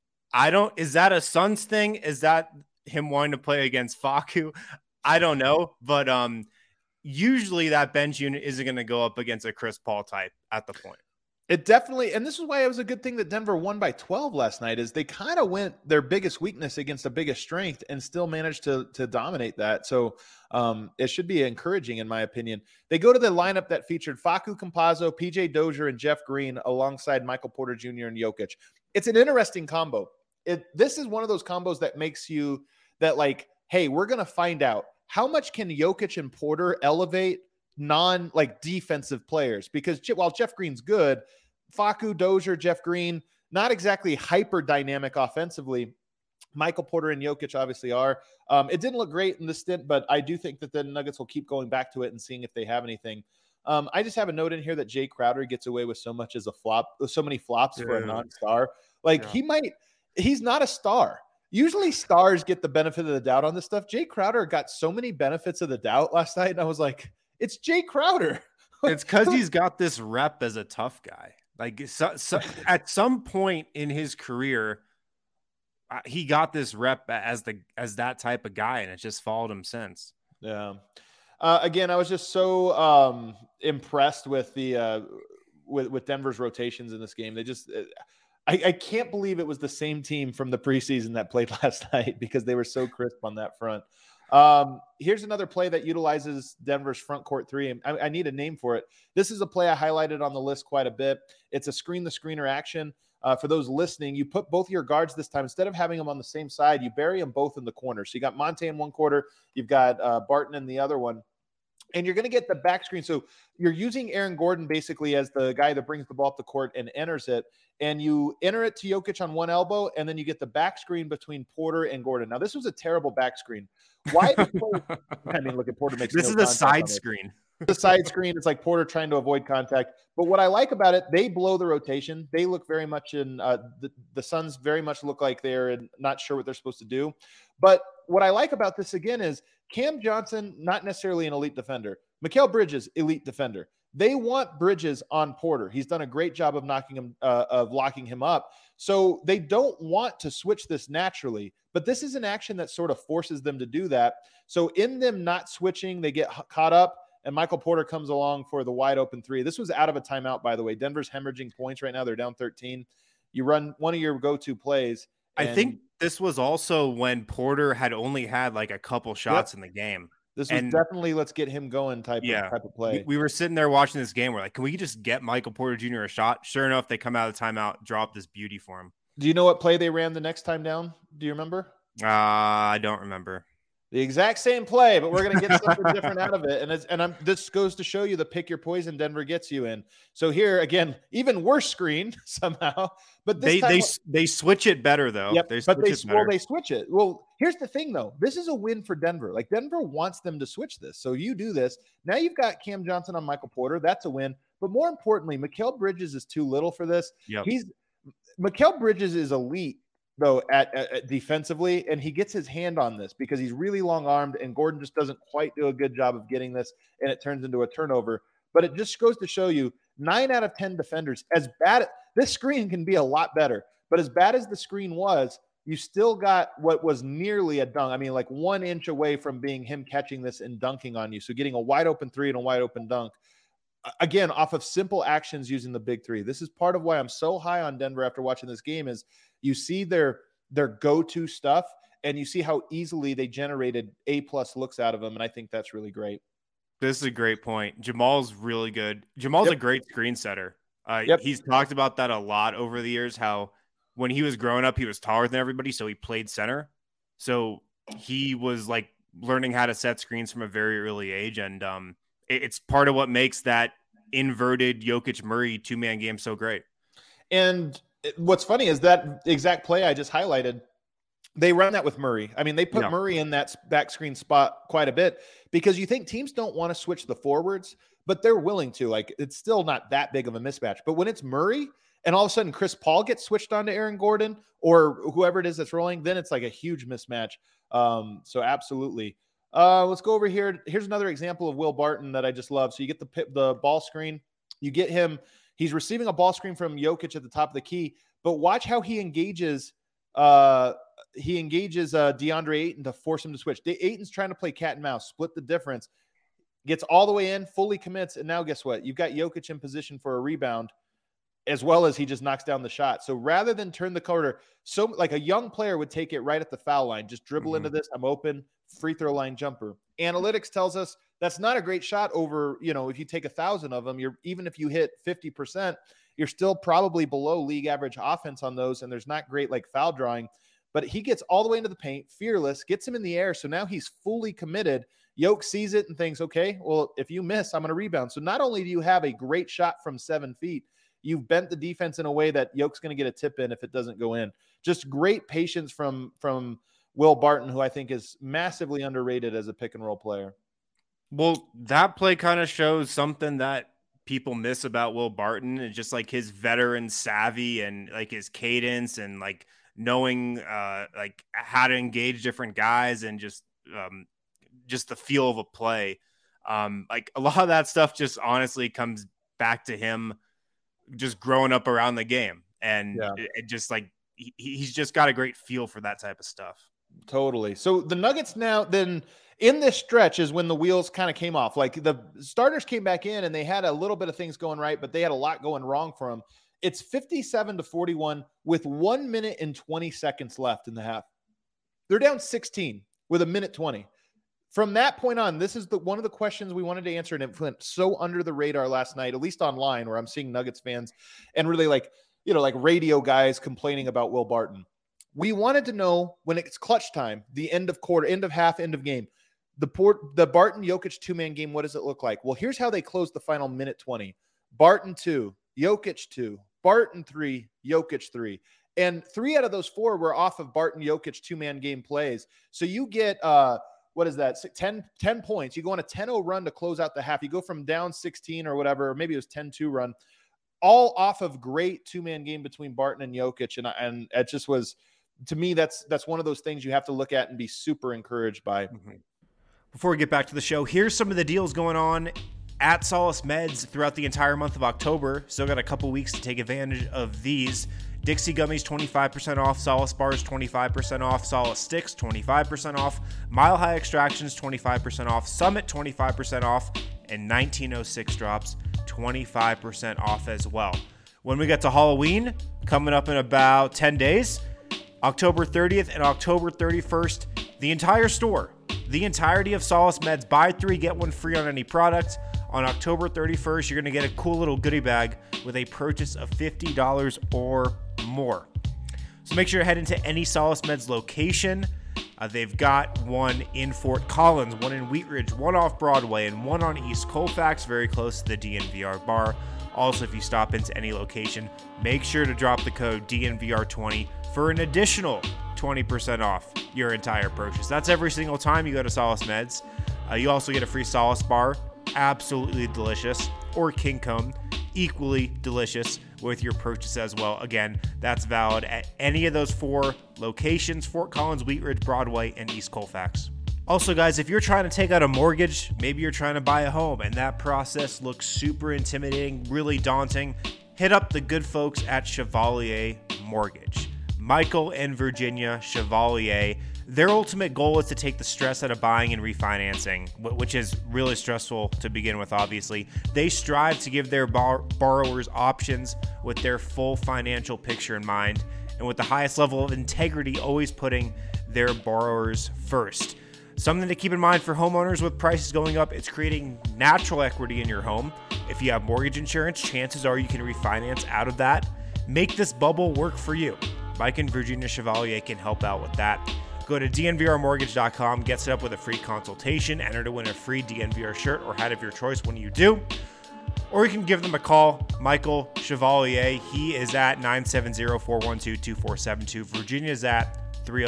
Is that a Suns thing? Is that him wanting to play against Facu? I don't know, but usually that bench unit isn't going to go up against a Chris Paul type at the point. It definitely, and this is why it was a good thing that Denver won by 12 last night, is they kind of went their biggest weakness against the biggest strength and still managed to dominate that. So it should be encouraging, in my opinion. They go to the lineup that featured Facu Campazzo, PJ Dozier, and Jeff Green alongside Michael Porter Jr. and Jokic. It's an interesting combo. This is one of those combos that makes you that like, hey, we're going to find out how much can Jokic and Porter elevate defensive players, because while Jeff Green's good, Facu, Dozier, Jeff Green, not exactly hyper dynamic offensively. Michael Porter and Jokic obviously are. It didn't look great in the stint, but I do think that the Nuggets will keep going back to it and seeing if they have anything. I just have a note in here that Jay Crowder gets away with so many flops for a non-star. He's not a star. Usually stars get the benefit of the doubt on this stuff. Jay Crowder got so many benefits of the doubt last night, and I was like, it's Jay Crowder. It's because he's got this rep as a tough guy. Like at some point in his career, he got this rep as that type of guy, and it just followed him since. Yeah. Again, I was just so impressed with the with Denver's rotations in this game. They just I can't believe it was the same team from the preseason that played last night, because they were so crisp on that front. Here's another play that utilizes Denver's front court three. And I need a name for it. This is a play I highlighted on the list quite a bit. It's a screen-the-screener action. For those listening, you put both your guards this time. Instead of having them on the same side, you bury them both in the corner. So you got Monte in one quarter, you've got Barton in the other one. And you're going to get the back screen. So you're using Aaron Gordon basically as the guy that brings the ball up the court and enters it. And you enter it to Jokic on one elbow, and then you get the back screen between Porter and Gordon. Now, this was a terrible back screen. Why? Look at Porter makes this is a side screen. The side screen. It's like Porter trying to avoid contact. But what I like about it, they blow the rotation. They look very much in the Suns very much look like they're not sure what they're supposed to do. But what I like about this again is Cam Johnson, not necessarily an elite defender. Mikal Bridges, elite defender. They want Bridges on Porter. He's done a great job of locking him up. So they don't want to switch this naturally, but this is an action that sort of forces them to do that. So in them not switching, they get caught up, and Michael Porter comes along for the wide open three. This was out of a timeout, by the way. Denver's hemorrhaging points right now. They're down 13. You run one of your go-to plays. I think this was also when Porter had only had like a couple shots in the game. This was definitely let's get him going type of play. We were sitting there watching this game. We're like, can we just get Michael Porter Jr. a shot? Sure enough, they come out of the timeout, drop this beauty for him. Do you know what play they ran the next time down? Do you remember? I don't remember. The exact same play, but we're going to get something different out of it. And this goes to show you the pick your poison Denver gets you in. So here, again, even worse screen somehow. But this they switch it better, though. Yep, they switch it. Well, here's the thing, though. This is a win for Denver. Like, Denver wants them to switch this. So you do this. Now you've got Cam Johnson on Michael Porter. That's a win. But more importantly, Mikal Bridges is too little for this. Yep. Mikal Bridges is elite, though, at defensively, and he gets his hand on this because he's really long-armed, and Gordon just doesn't quite do a good job of getting this, and it turns into a turnover. But it just goes to show you 9 out of 10 defenders, as bad – this screen can be a lot better, but as bad as the screen was, you still got what was nearly a dunk. I mean, like 1 inch away from being him catching this and dunking on you. So getting a wide-open three and a wide-open dunk, again, off of simple actions using the big three. This is part of why I'm so high on Denver after watching this game is you see their go-to stuff, and you see how easily they generated A-plus looks out of them, and I think that's really great. This is a great point. Jamal's really good. Jamal's a great screen setter. He's talked about that a lot over the years, how when he was growing up, he was taller than everybody, so he played center. So he was like learning how to set screens from a very early age, and it's part of what makes that inverted Jokic-Murray two-man game so great. And what's funny is that exact play I just highlighted, they run that with Murray. I mean, they put Murray in that back screen spot quite a bit because you think teams don't want to switch the forwards, but they're willing to. Like, it's still not that big of a mismatch. But when it's Murray and all of a sudden Chris Paul gets switched on to Aaron Gordon or whoever it is that's rolling, then it's like a huge mismatch. So absolutely. Let's go over here. Here's another example of Will Barton that I just love. So you get the ball screen. You get him. He's receiving a ball screen from Jokic at the top of the key. But watch how he engages DeAndre Ayton to force him to switch. Ayton's trying to play cat and mouse, split the difference, gets all the way in, fully commits, and now guess what? You've got Jokic in position for a rebound, as well as he just knocks down the shot. So rather than turn the quarter, so like a young player would take it right at the foul line, just dribble into this, I'm open, free throw line jumper. Analytics tells us that's not a great shot over, if you take 1,000 of them, even if you hit 50%, you're still probably below league average offense on those, and there's not great like foul drawing. But he gets all the way into the paint, fearless, gets him in the air, so now he's fully committed. Yoke sees it and thinks, okay, well, if you miss, I'm going to rebound. So not only do you have a great shot from 7 feet, you've bent the defense in a way that Yoke's going to get a tip in if it doesn't go in. Just great patience from Will Barton, who I think is massively underrated as a pick-and-roll player. Well, that play kind of shows something that people miss about Will Barton. It's just like his veteran savvy and like his cadence and like knowing like how to engage different guys and just the feel of a play. Like a lot of that stuff just honestly comes back to him just growing up around the game. And it just like, he's just got a great feel for that type of stuff. Totally. So the Nuggets now then in this stretch is when the wheels kind of came off. Like the starters came back in and they had a little bit of things going right, but they had a lot going wrong for them. It's 57-41 with 1 minute and 20 seconds left in the half. They're down 16 with 1:20. From that point on, this is one of the questions we wanted to answer, and it went so under the radar last night, at least online, where I'm seeing Nuggets fans and really like radio guys complaining about Will Barton. We wanted to know when it's clutch time, the end of quarter, end of half, end of game, the Barton Jokic two-man game, what does it look like? Well, here's how they closed the final 1:20. Barton 2, Jokic 2, Barton 3, Jokic 3. And 3 out of those 4 were off of Barton Jokic two-man game plays. So you get, what is that, 10 points. You go on a 10-0 run to close out the half. You go from down 16 or whatever, or maybe it was 10-2 run, all off of great two-man game between Barton and Jokic. And it just was, to me, that's one of those things you have to look at and be super encouraged by. Mm-hmm. Before we get back to the show, here's some of the deals going on at Solace Meds throughout the entire month of October. Still got a couple weeks to take advantage of these. Dixie Gummies 25% off, Solace Bars 25% off, Solace Sticks 25% off, Mile High Extractions 25% off, Summit 25% off, and 1906 Drops 25% off as well. When we get to Halloween, coming up in about 10 days, October 30th and October 31st, the entire store, the entirety of Solace Meds, buy 3, get 1 free on any product. On October 31st, you're going to get a cool little goodie bag with a purchase of $50 or more. So make sure to head into any Solace Meds location. They've got one in Fort Collins, one in Wheat Ridge, one off Broadway, and one on East Colfax, very close to the DNVR bar. Also, if you stop into any location, make sure to drop the code DNVR20 for an additional 20% off your entire purchase. That's every single time you go to Solace Meds. You also get a free Solace Bar, absolutely delicious, or King Cone. equally delicious with your purchase as well. Again, that's valid at any of those 4 locations: Fort Collins, Wheat Ridge, Broadway, and East Colfax. Also, guys, if you're trying to take out a mortgage, maybe you're trying to buy a home and that process looks super intimidating, really daunting, hit up the good folks at Chevalier Mortgage. Michael and Virginia Chevalier, their ultimate goal is to take the stress out of buying and refinancing, which is really stressful to begin with, obviously. They strive to give their borrowers options with their full financial picture in mind, and with the highest level of integrity, always putting their borrowers first. Something to keep in mind for homeowners with prices going up, it's creating natural equity in your home. If you have mortgage insurance, chances are you can refinance out of that. Make this bubble work for you. Mike and Virginia Chevalier can help out with that. Go to dnvrmortgage.com, get set up with a free consultation, enter to win a free DNVR shirt or hat of your choice when you do. Or you can give them a call. Michael Chevalier, he is at 970-412-2472. Virginia is at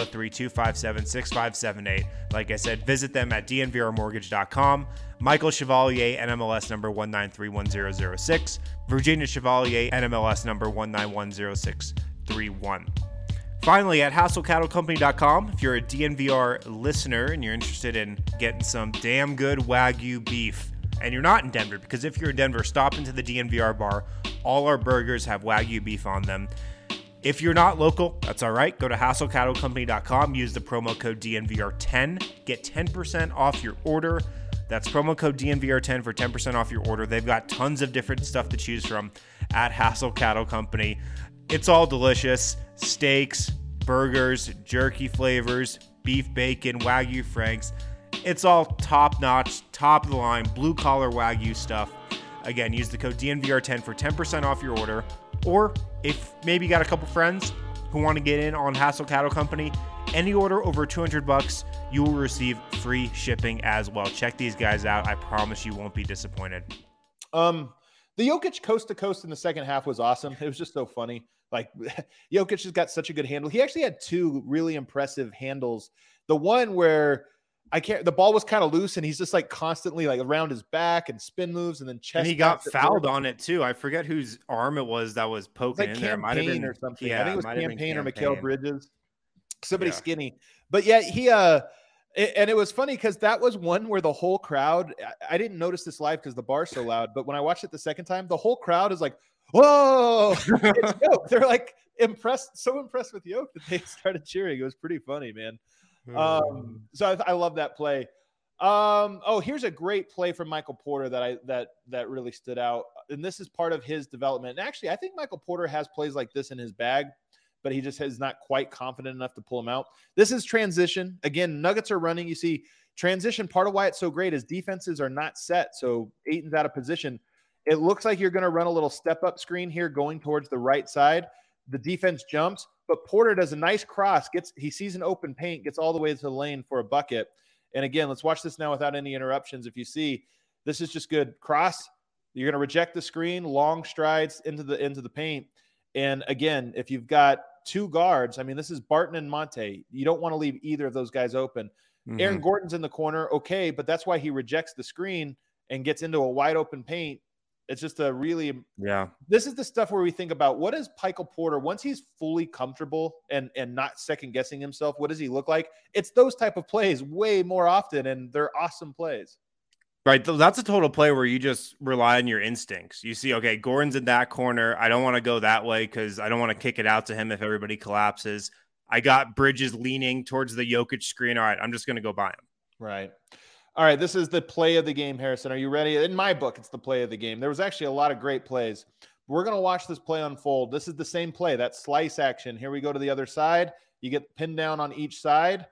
303-257-6578. Like I said, visit them at dnvrmortgage.com. Michael Chevalier, NMLS number 1931006. Virginia Chevalier, NMLS number 1910631. Finally, at HassleCattleCompany.com, if you're a DNVR listener and you're interested in getting some damn good Wagyu beef, and you're not in Denver, because if you're in Denver, stop into the DNVR bar. All our burgers have Wagyu beef on them. If you're not local, that's all right. Go to HassleCattleCompany.com, use the promo code DNVR10, get 10% off your order. That's promo code DNVR10 for 10% off your order. They've got tons of different stuff to choose from at Hassle Cattle Company. It's all delicious. Steaks, burgers, jerky flavors, beef bacon, Wagyu Franks. It's all top-notch, top-of-the-line, blue-collar Wagyu stuff. Again, use the code DNVR10 for 10% off your order. Or if maybe you got a couple friends who want to get in on Hassle Cattle Company, any order over $200, you will receive free shipping as well. Check these guys out. I promise you won't be disappointed. The Jokic coast to coast in the second half was awesome. It was just so funny. Like, Jokic has got such a good handle. He actually had 2 really impressive handles. The one where the ball was kind of loose and he's just like constantly like around his back and spin moves and then chest. And he got fouled on it too. I forget whose arm it was that was poking in there. It might have been or something. Yeah, I think it was Campaign or Mikal Bridges. Somebody skinny. But yeah, and it was funny because that was one where the whole crowd, I didn't notice this live because the bar's so loud, but when I watched it the second time, the whole crowd is like, whoa, it's Yoke. They're like so impressed with Yoke that they started cheering. It was pretty funny, man. So I love that play. Here's a great play from Michael Porter that really stood out. And this is part of his development. And actually, I think Michael Porter has plays like this in his bag, but he just is not quite confident enough to pull them out. This is transition. Again, Nuggets are running. You see transition. Part of why it's so great is defenses are not set. So Ayton's out of position. It looks like you're going to run a little step-up screen here going towards the right side. The defense jumps, but Porter does a nice cross. He sees an open paint, gets all the way to the lane for a bucket. And again, let's watch this now without any interruptions. If you see, this is just good. Cross, you're going to reject the screen, long strides into the paint. And again, if you've got 2 guards, I mean, this is Barton and Monte. You don't want to leave either of those guys open. Mm-hmm. Aaron Gordon's in the corner, okay, but that's why he rejects the screen and gets into a wide open paint. It's just a really This is the stuff where we think about what is Michael Porter once he's fully comfortable and not second guessing himself. What does he look like? It's those type of plays way more often, and they're awesome plays. Right, that's a total play where you just rely on your instincts. You see, okay, Gordon's in that corner. I don't want to go that way because I don't want to kick it out to him if everybody collapses. I got Bridges leaning towards the Jokic screen. All right, I'm just going to go by him. Right. All right, this is the play of the game, Harrison. Are you ready? In my book, it's the play of the game. There was actually a lot of great plays. We're going to watch this play unfold. This is the same play, that slice action. Here we go to the other side. You get pinned down on each side,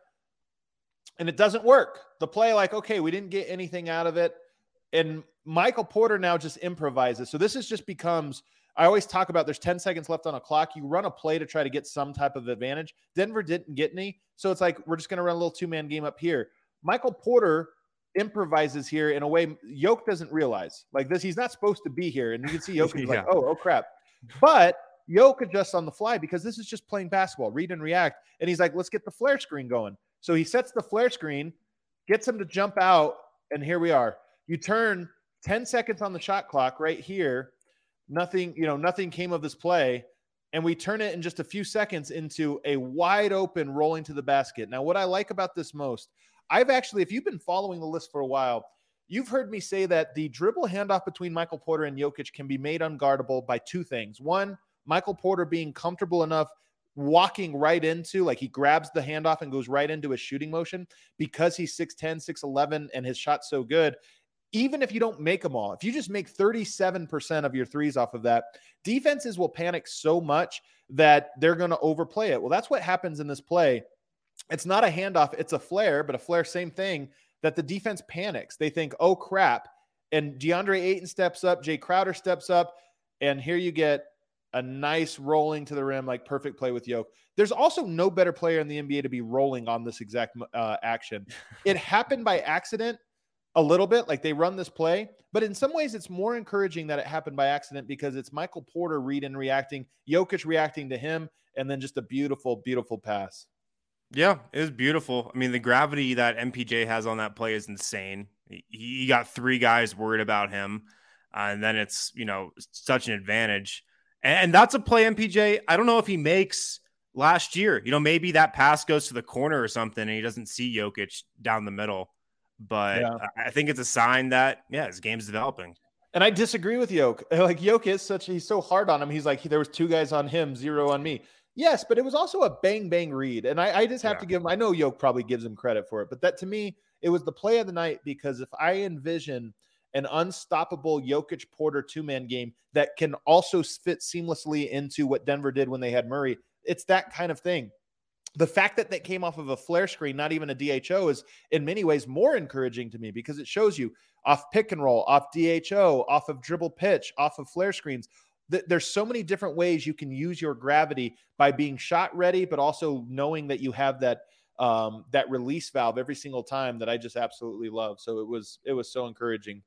and it doesn't work. The play, like, okay, we didn't get anything out of it, and Michael Porter now just improvises. So this is just becomes – I always talk about there's 10 seconds left on a clock. You run a play to try to get some type of advantage. Denver didn't get any, so it's like we're just going to run a little two-man game up here. Michael Porter – improvises here in a way Yoke doesn't realize. Like this, he's not supposed to be here. And you can see Yoke is like, oh crap. But Yoke adjusts on the fly because this is just playing basketball, read and react. And he's like, let's get the flare screen going. So he sets the flare screen, gets him to jump out, and here we are. You turn 10 seconds on the shot clock right here. nothing came of this play. And we turn it in just a few seconds into a wide open rolling to the basket. Now, what I like about this most, if you've been following the list for a while, you've heard me say that the dribble handoff between Michael Porter and Jokic can be made unguardable by two things. One, Michael Porter being comfortable enough walking right into, like he grabs the handoff and goes right into his shooting motion because he's 6'10", 6'11", and his shot's so good. Even if you don't make them all, if you just make 37% of your threes off of that, defenses will panic so much that they're going to overplay it. Well, that's what happens in this play. It's not a handoff, it's a flare, but a flare, same thing, that the defense panics. They think, oh, crap. And DeAndre Ayton steps up, Jay Crowder steps up, and here you get a nice rolling to the rim, like perfect play with Yoke. There's also no better player in the NBA to be rolling on this exact action. It happened by accident a little bit, like they run this play, but in some ways it's more encouraging that it happened by accident because it's Michael Porter reading and reacting, Jokic reacting to him, and then just a beautiful, beautiful pass. Yeah, it was beautiful. I mean, the gravity that MPJ has on that play is insane. He got three guys worried about him, and then it's, such an advantage. And that's a play MPJ, I don't know if he makes last year. Maybe that pass goes to the corner or something, and he doesn't see Jokic down the middle. But yeah. I think it's a sign that, his game's developing. And I disagree with Yoke. Like, Yoke is he's so hard on him. He's like, there was two guys on him, zero on me. Yes, but it was also a bang read. And I just have to give him, I know Yoke probably gives him credit for it, but that to me, it was the play of the night because if I envision an unstoppable Jokic Porter two-man game that can also fit seamlessly into what Denver did when they had Murray, it's that kind of thing. The fact that came off of a flare screen, not even a DHO, is in many ways more encouraging to me because it shows you off pick and roll, off DHO, off of dribble pitch, off of flare screens. There's so many different ways you can use your gravity by being shot ready, but also knowing that you have that release valve every single time that I just absolutely love. So it was so encouraging.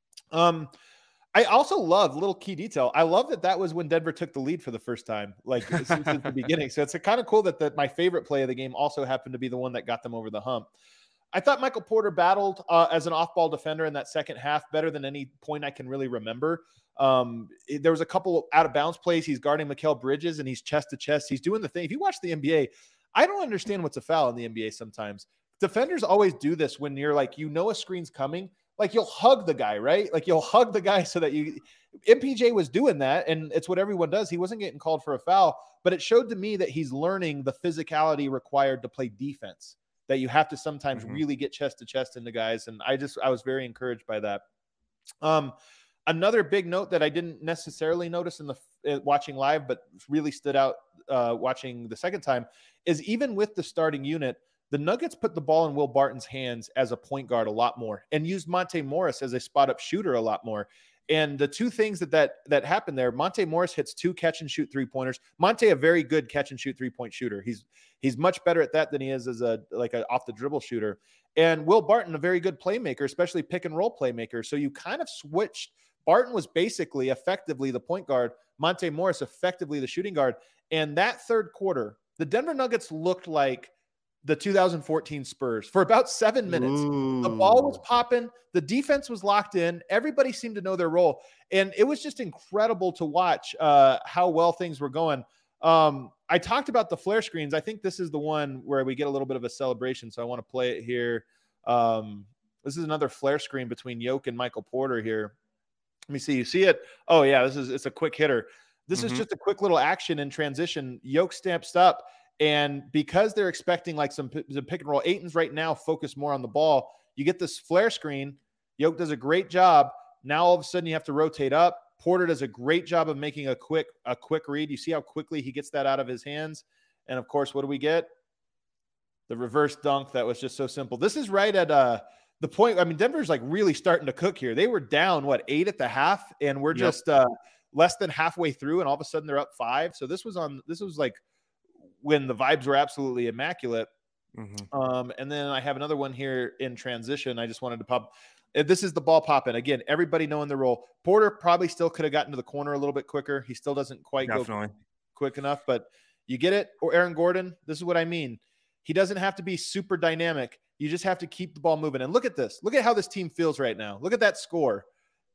I also love little key detail. I love that was when Denver took the lead for the first time, like since the beginning. So it's kind of cool that my favorite play of the game also happened to be the one that got them over the hump. I thought Michael Porter battled as an off-ball defender in that second half better than any point I can really remember. There was a couple out-of-bounds plays. He's guarding Mikal Bridges, and he's chest to chest. He's doing the thing. If you watch the NBA, I don't understand what's a foul in the NBA sometimes. Defenders always do this when you're like, a screen's coming. Like you'll hug the guy, right? Like you'll hug the guy so that MPJ was doing that, and it's what everyone does. He wasn't getting called for a foul, but it showed to me that he's learning the physicality required to play defense, that you have to sometimes really get chest to chest into guys. And I was very encouraged by that. Another big note that I didn't necessarily notice in the watching live, but really stood out watching the second time is even with the starting unit, the Nuggets put the ball in Will Barton's hands as a point guard a lot more and used Monte Morris as a spot-up shooter a lot more. And the two things that happened there, Monte Morris hits 2 catch-and-shoot three-pointers. Monte, a very good catch-and-shoot three-point shooter. He's much better at that than he is as a off-the-dribble shooter. And Will Barton, a very good playmaker, especially pick-and-roll playmaker. So you kind of switched. Barton was basically effectively the point guard. Monte Morris effectively the shooting guard. And that third quarter, the Denver Nuggets looked like the 2014 Spurs for about 7 minutes. Ooh. The ball was popping. The defense was locked in. Everybody seemed to know their role. And it was just incredible to watch how well things were going. I talked about the flare screens. I think this is the one where we get a little bit of a celebration. So I want to play it here. This is another flare screen between Yoke and Michael Porter here. Let me see. You see it? Oh yeah, it's a quick hitter. This is just a quick little action in transition. Yoke stamps up. And because they're expecting like some pick and roll, Ayton's right now focused more on the ball. You get this flare screen. Yoke does a great job. Now all of a sudden you have to rotate up. Porter does a great job of making a quick read. You see how quickly he gets that out of his hands. And of course, what do we get? The reverse dunk that was just so simple. This is right at the point. I mean, Denver's like really starting to cook here. They were down 8 at the half, and we're just less than halfway through, and all of a sudden they're up 5. So this was like when the vibes were absolutely immaculate. And then I have another one here in transition. I just wanted to pop. This is the ball popping. Again, everybody knowing the role. Porter probably still could have gotten to the corner a little bit quicker. He still doesn't quite go quick enough, but you get it. Or Aaron Gordon, this is what I mean. He doesn't have to be super dynamic. You just have to keep the ball moving. And look at this. Look at how this team feels right now. Look at that score.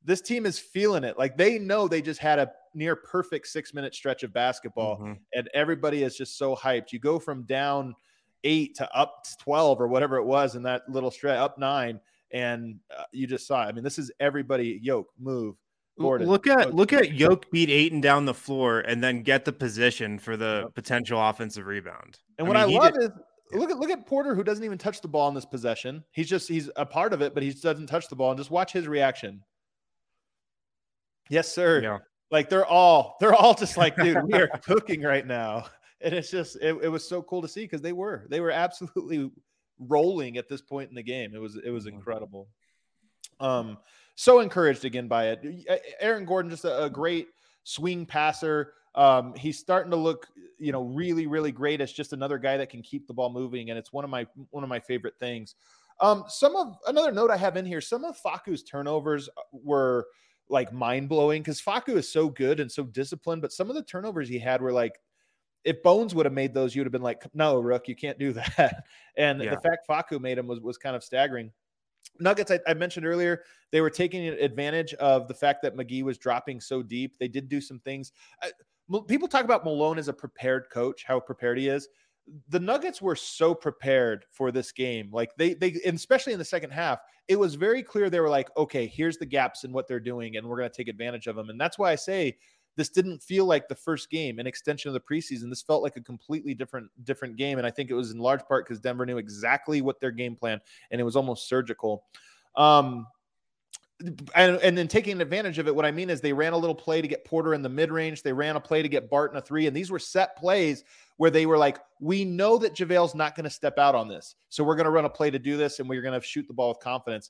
this team is feeling it. Like they know they just had a near perfect 6-minute stretch of basketball, and everybody is just so hyped. You go from down 8 to up 12 or whatever it was in that little stretch, up 9, and you just saw it. I mean, this is everybody. Yoke, move. Gordon, look at Yoke beat Ayton down the floor and then get the position for the potential offensive rebound. And what I love is look at Porter, who doesn't even touch the ball in this possession. He's a part of it, but he doesn't touch the ball. And just watch his reaction. Yes, sir. Yeah. Like they're all just like, dude, we are cooking right now. And it's just it was so cool to see because they were absolutely rolling at this point in the game. It was incredible. So encouraged again by it. Aaron Gordon, just a great swing passer. He's starting to look, really, really great as just another guy that can keep the ball moving. And it's one of my favorite things. Another note I have in here, some of Facu's turnovers were like mind blowing because Facu is so good and so disciplined, but some of the turnovers he had were like, if Bones would have made those, you'd have been like, no, Rook, you can't do that. And the fact Facu made them was kind of staggering. Nuggets, I mentioned earlier, they were taking advantage of the fact that McGee was dropping so deep. They did do some things. People talk about Malone as a prepared coach, how prepared he is. The Nuggets were so prepared for this game. Like they and especially in the second half, it was very clear they were like, okay, here's the gaps in what they're doing, and we're going to take advantage of them. And that's why I say this didn't feel like the first game, an extension of the preseason. This felt like a completely different game. And I think it was in large part because Denver knew exactly what their game plan, and it was almost surgical. And then taking advantage of it, what I mean is they ran a little play to get Porter in the mid-range. They ran a play to get Barton a 3. And these were set plays where they were like, we know that JaVale's not going to step out on this. So we're going to run a play to do this, and we're going to shoot the ball with confidence.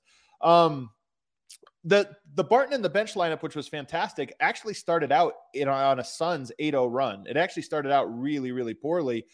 The Barton in the bench lineup, which was fantastic, actually started out on a Suns 8-0 run. It actually started out really, really poorly.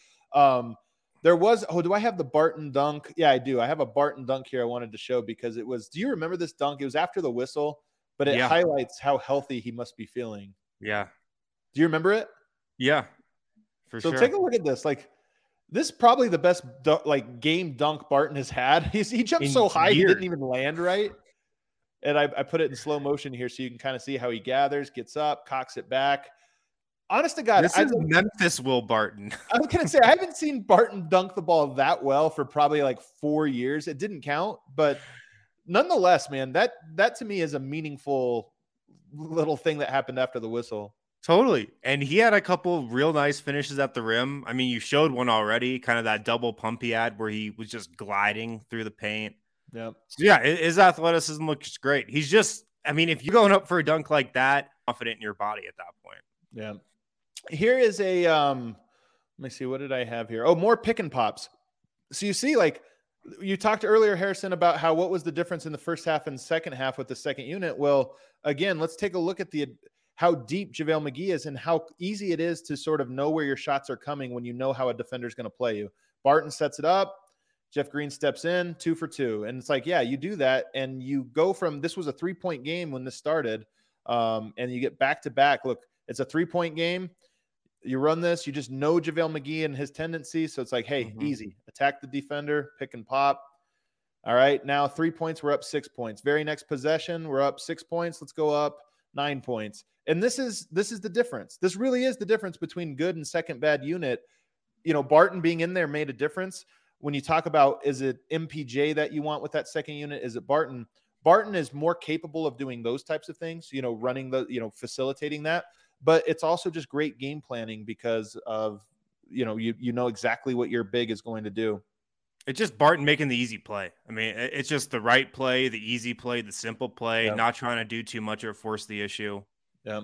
There was, do I have the Barton dunk? Yeah, I do. I have a Barton dunk here I wanted to show because it was, do you remember this dunk? It was after the whistle, but it highlights how healthy he must be feeling. Yeah. Do you remember it? Yeah, for sure. So take a look at this. Like, this is probably the best game dunk Barton has had. He jumped so high, he didn't even land right. And I put it in slow motion here so you can kind of see how he gathers, gets up, cocks it back. Honest to God, this is Memphis Will Barton. I was going to say, I haven't seen Barton dunk the ball that well for probably like 4 years. It didn't count, but nonetheless, man, that to me is a meaningful little thing that happened after the whistle. Totally. And he had a couple real nice finishes at the rim. I mean, you showed one already, kind of that double pump he had where he was just gliding through the paint. Yep. So yeah, his athleticism looks great. He's just, I mean, if you're going up for a dunk like that, confident in your body at that point. Yeah. Here is a, let me see, what did I have here? Oh, more pick and pops. So you see, like you talked earlier, Harrison, about what was the difference in the first half and second half with the second unit. Well, again, let's take a look at how deep JaVale McGee is and how easy it is to sort of know where your shots are coming when you know how a defender is going to play you. Barton sets it up. Jeff Green steps in 2 for 2. And it's like, yeah, you do that. And you go from, this was a 3-point game when this started. And you get back to back. Look, it's a 3-point game. You run this, you just know JaVale McGee and his tendencies. So it's like, hey, easy. Attack the defender, pick and pop. All right. Now 3 points, we're up 6 points. Very next possession, we're up 6 points. Let's go up 9 points. And this is the difference. This really is the difference between good and second bad unit. Barton being in there made a difference. When you talk about, is it MPJ that you want with that second unit? Is it Barton? Barton is more capable of doing those types of things, running facilitating that. But it's also just great game planning because of, you know exactly what your big is going to do. It's just Barton making the easy play. I mean, it's just the right play, the easy play, the simple play, not trying to do too much or force the issue. Yeah.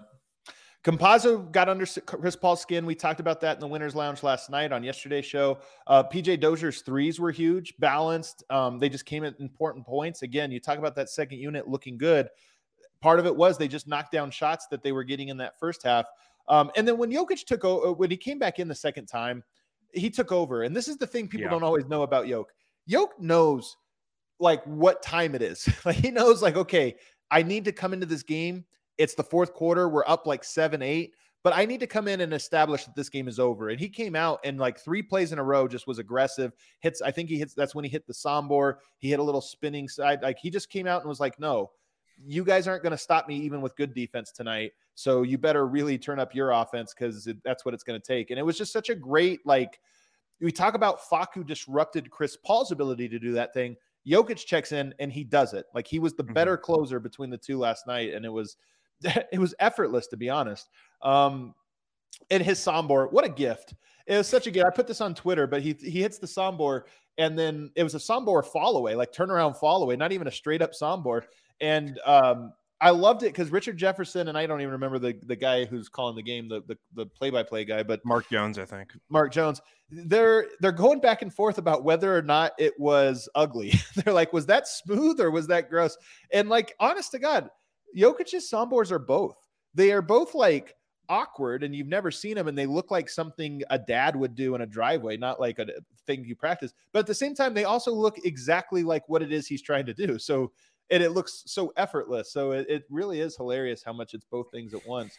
Campazzo got under Chris Paul's skin. We talked about that in the Winners Lounge last night on yesterday's show. PJ Dozier's threes were huge, balanced. They just came at important points. Again, you talk about that second unit looking good. Part of it was they just knocked down shots that they were getting in that first half. And then when Jokic took over, when he came back in the second time, he took over. And this is the thing people don't always know about Jokic. Jokic knows like what time it is. Like he knows like, okay, I need to come into this game. It's the fourth quarter. We're up like 7-8, but I need to come in and establish that this game is over. And he came out and like 3 plays in a row just was aggressive. That's when he hit the Sombor. He hit a little spinning side. Like he just came out and was like, no, you guys aren't going to stop me even with good defense tonight. So you better really turn up your offense because that's what it's going to take. And it was just such a great, like, we talk about Facu disrupted Chris Paul's ability to do that thing. Jokic checks in and he does it. Like, he was the better closer between the two last night. And it was effortless, to be honest. And his Sombor, what a gift. It was such a gift. I put this on Twitter, but he hits the Sombor, and then it was a Sombor fall away, like turnaround fall away, not even a straight up Sombor. And I loved it because Richard Jefferson, and I don't even remember the guy who's calling the game, the play-by-play guy, but Mark Jones, I think. Mark Jones. They're going back and forth about whether or not it was ugly. They're like, was that smooth or was that gross? And like, honest to God, Jokic's Sombors are both. They are both like awkward, and you've never seen them, and they look like something a dad would do in a driveway, not like a thing you practice. But at the same time, they also look exactly like what it is he's trying to do. So and it looks so effortless. So it really is hilarious how much it's both things at once.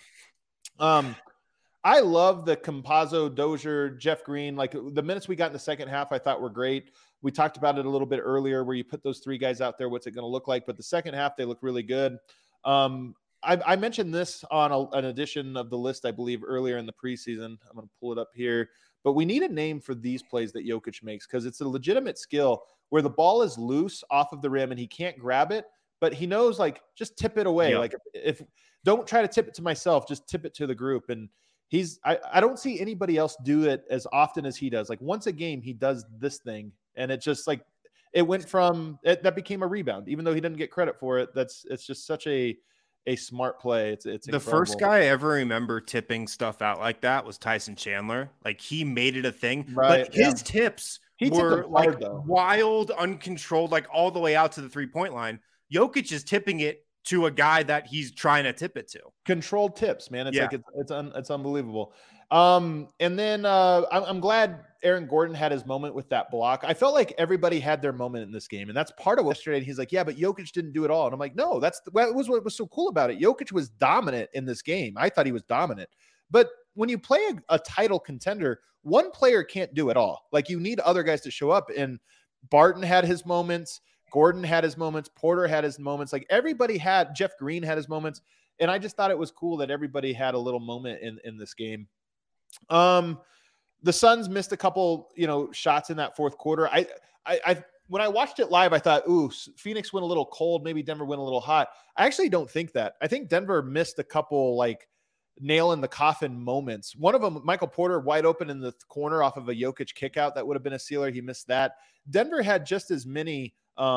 I love the Campazzo, Dozier, Jeff Green. Like, the minutes we got in the second half, I thought were great. We talked about it a little bit earlier where you put those three guys out there, what's it going to look like? But the second half, they look really good. I mentioned this on an edition of the list, I believe, earlier in the preseason. I'm going to pull it up here. But we need a name for these plays that Jokic makes because it's a legitimate skill where the ball is loose off of the rim and he can't grab it, but he knows, like, just tip it away. Yeah. Like, if don't try to tip it to myself, just tip it to the group. And I don't see anybody else do it as often as he does. Like, once a game, he does this thing, and it just, like, it went from that became a rebound, even though he didn't get credit for it. It's just such a smart play. It's the first guy I ever remember tipping stuff out like that was Tyson Chandler. Like, he made it a thing, right? But his tips were like wild, uncontrolled, like all the way out to the 3-point line. Jokic is tipping it to a guy that he's trying to tip it to. Controlled tips, man. It's like it's unbelievable. And then I'm glad Aaron Gordon had his moment with that block. I felt like everybody had their moment in this game, and that's part of what yesterday. He's like, yeah, but Jokic didn't do it all. And I'm like, no, that was what was so cool about it. Jokic was dominant in this game. I thought he was dominant. But when you play a title contender, one player can't do it all. Like, you need other guys to show up. And Barton had his moments. Gordon had his moments. Porter had his moments. Like, everybody had. Jeff Green had his moments. And I just thought it was cool that everybody had a little moment in this game. The Suns missed a couple, shots in that fourth quarter. I when I watched it live, I thought, ooh, Phoenix went a little cold. Maybe Denver went a little hot. I actually don't think that. I think Denver missed a couple, like, nail in the coffin moments. One of them, Michael Porter wide open in the corner off of a Jokic kickout. That would have been a sealer. He missed that. Denver had just as many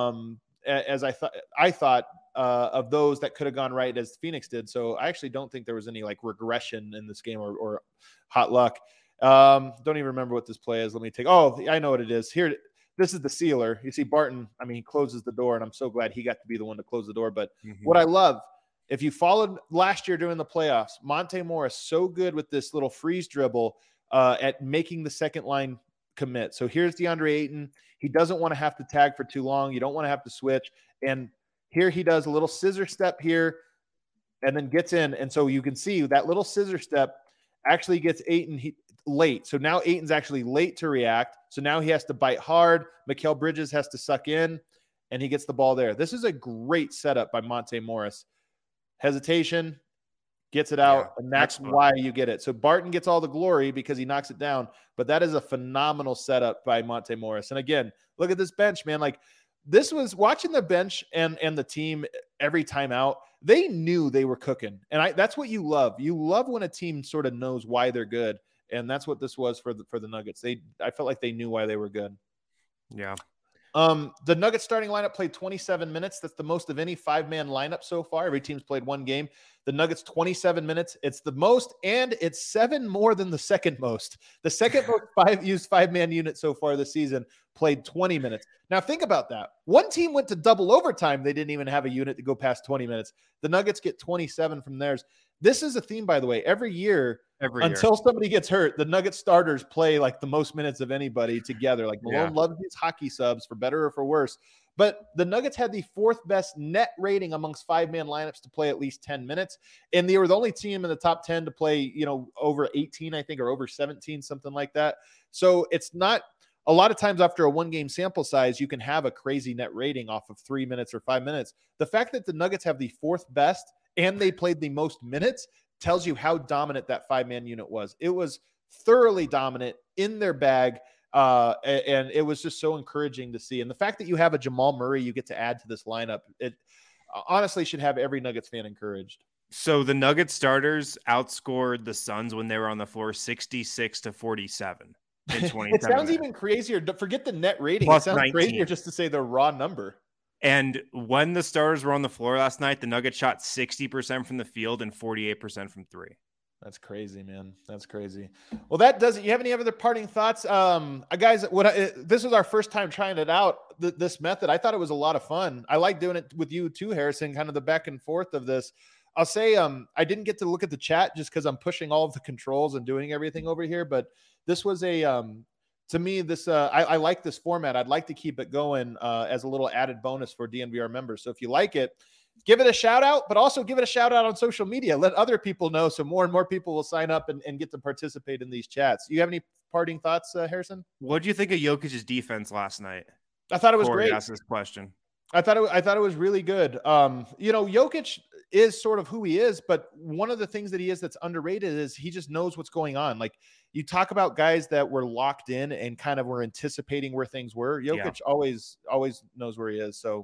as I thought of those that could have gone right as Phoenix did. So I actually don't think there was any, like, regression in this game or hot luck. Don't even remember what this play is. Let me take. Oh, I know what it is. Here, this is the sealer. You see Barton. I mean, he closes the door, and I'm so glad he got to be the one to close the door. But what I love, if you followed last year during the playoffs, Monte Morris so good with this little freeze dribble at making the second line commit. So here's DeAndre Ayton. He doesn't want to have to tag for too long. You don't want to have to switch. And here he does a little scissor step here and then gets in. And so you can see that little scissor step actually gets Ayton late. So now Ayton's actually late to react. So now he has to bite hard. Mikal Bridges has to suck in, and he gets the ball there. This is a great setup by Monte Morris. Hesitation, gets it out, and that's why you get it. So Barton gets all the glory because he knocks it down, but that is a phenomenal setup by Monte Morris. And again, look at this bench, man. Like, this was watching the bench and the team every time out. They knew they were cooking, and that's what you love. You love when a team sort of knows why they're good, and that's what this was for the Nuggets. I felt like they knew why they were good. Yeah. The Nuggets starting lineup played 27 minutes. That's the most of any 5-man lineup so far. Every team's played one game. The Nuggets 27 minutes. It's the most, and it's 7 more than the second most. The second most used 5-man unit so far this season played 20 minutes. Now think about that. One team went to double overtime. They didn't even have a unit to go past 20 minutes. The Nuggets get 27 from theirs. This is a theme, by the way. Every year, until somebody gets hurt, the Nuggets starters play like the most minutes of anybody together. Like, Malone loves these hockey subs for better or for worse. But the Nuggets had the 4th best net rating amongst 5-man lineups to play at least 10 minutes. And they were the only team in the top 10 to play, over 18, I think, or over 17, something like that. So it's not a lot of times after a 1-game sample size, you can have a crazy net rating off of 3 minutes or 5 minutes. The fact that the Nuggets have the 4th best and they played the most minutes tells you how dominant that 5-man unit was. It was thoroughly dominant in their bag. And it was just so encouraging to see. And the fact that you have a Jamal Murray you get to add to this lineup, it honestly should have every Nuggets fan encouraged. So the Nuggets starters outscored the Suns when they were on the floor 66-47 in 27 It sounds minutes. even crazier. Forget the net rating. Plus it sounds 19. crazier just to say the raw number. And when the starters were on the floor last night, the Nuggets shot 60% from the field and 48% from 3. That's crazy, man. That's crazy. Well, that does it. You have any other parting thoughts? Guys, this was our first time trying it out, this method. I thought it was a lot of fun. I like doing it with you too, Harrison, kind of the back and forth of this. I'll say I didn't get to look at the chat just because I'm pushing all of the controls and doing everything over here. But this was to me, this I like this format. I'd like to keep it going as a little added bonus for DNVR members. So if you like it, give it a shout out, but also give it a shout out on social media. Let other people know so more and more people will sign up and get to participate in these chats. You have any parting thoughts, Harrison? What do you think of Jokic's defense last night? I thought it was great. Ask this question. I thought it was really good. Jokic is sort of who he is, but one of the things that he is that's underrated is he just knows what's going on. Like you talk about guys that were locked in and kind of were anticipating where things were. Jokic always knows where he is. So,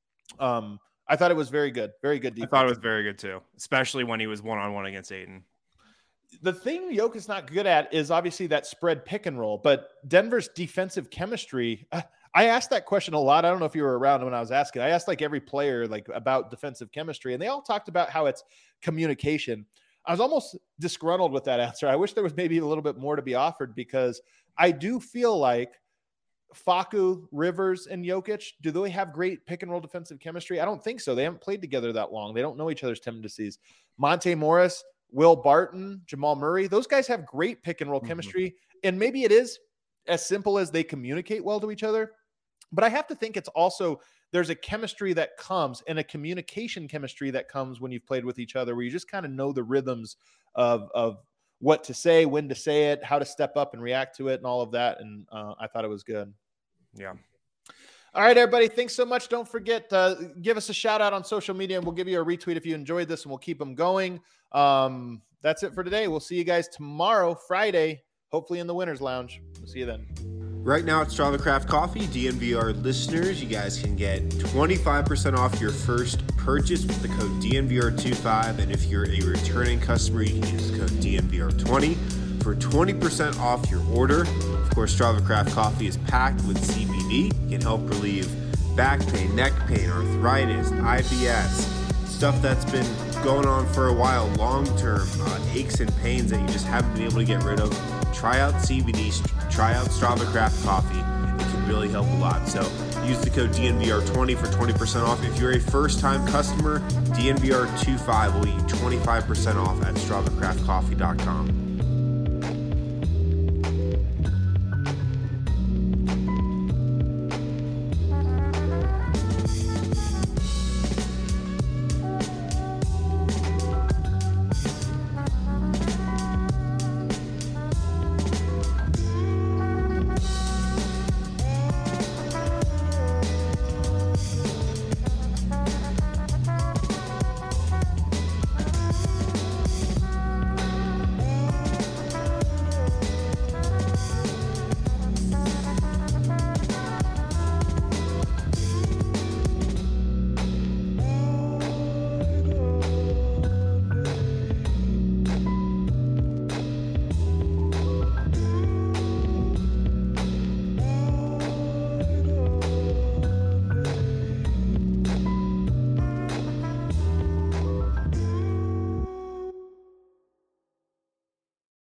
I thought it was very good. Very good defense. I thought it was very good too, especially when he was one-on-one against Ayton. The thing Jokic's not good at is obviously that spread pick and roll, but Denver's defensive chemistry, I asked that question a lot. I don't know if you were around when I was asking. I asked like every player like about defensive chemistry, and they all talked about how it's communication. I was almost disgruntled with that answer. I wish there was maybe a little bit more to be offered because I do feel like Facu, Rivers, and Jokic, do they have great pick and roll defensive chemistry? I don't think so. They haven't played together that long. They don't know each other's tendencies. Monte Morris, Will Barton, Jamal Murray, those guys have great pick and roll chemistry. And maybe it is as simple as they communicate well to each other. But I have to think it's also there's a chemistry that comes and a communication chemistry that comes when you've played with each other where you just kind of know the rhythms of what to say, when to say it, how to step up and react to it and all of that. And I thought it was good. Yeah. All right, everybody. Thanks so much. Don't forget, give us a shout out on social media and we'll give you a retweet if you enjoyed this and we'll keep them going. That's it for today. We'll see you guys tomorrow, Friday, hopefully in the Winners Lounge. We'll see you then. Right now at Strava Craft Coffee, DNVR listeners, you guys can get 25% off your first purchase with the code DNVR25. And if you're a returning customer, you can use the code DNVR20 for 20% off your order. Of course, Strava Craft Coffee is packed with CBD. It can help relieve back pain, neck pain, arthritis, IBS, stuff that's been going on for a while, long-term aches and pains that you just haven't been able to get rid of. Try out CBD, try out Strava Craft Coffee. It can really help a lot. So use the code DNVR20 for 20% off. If you're a first-time customer, DNVR25 will get you 25% off at StravaCraftCoffee.com.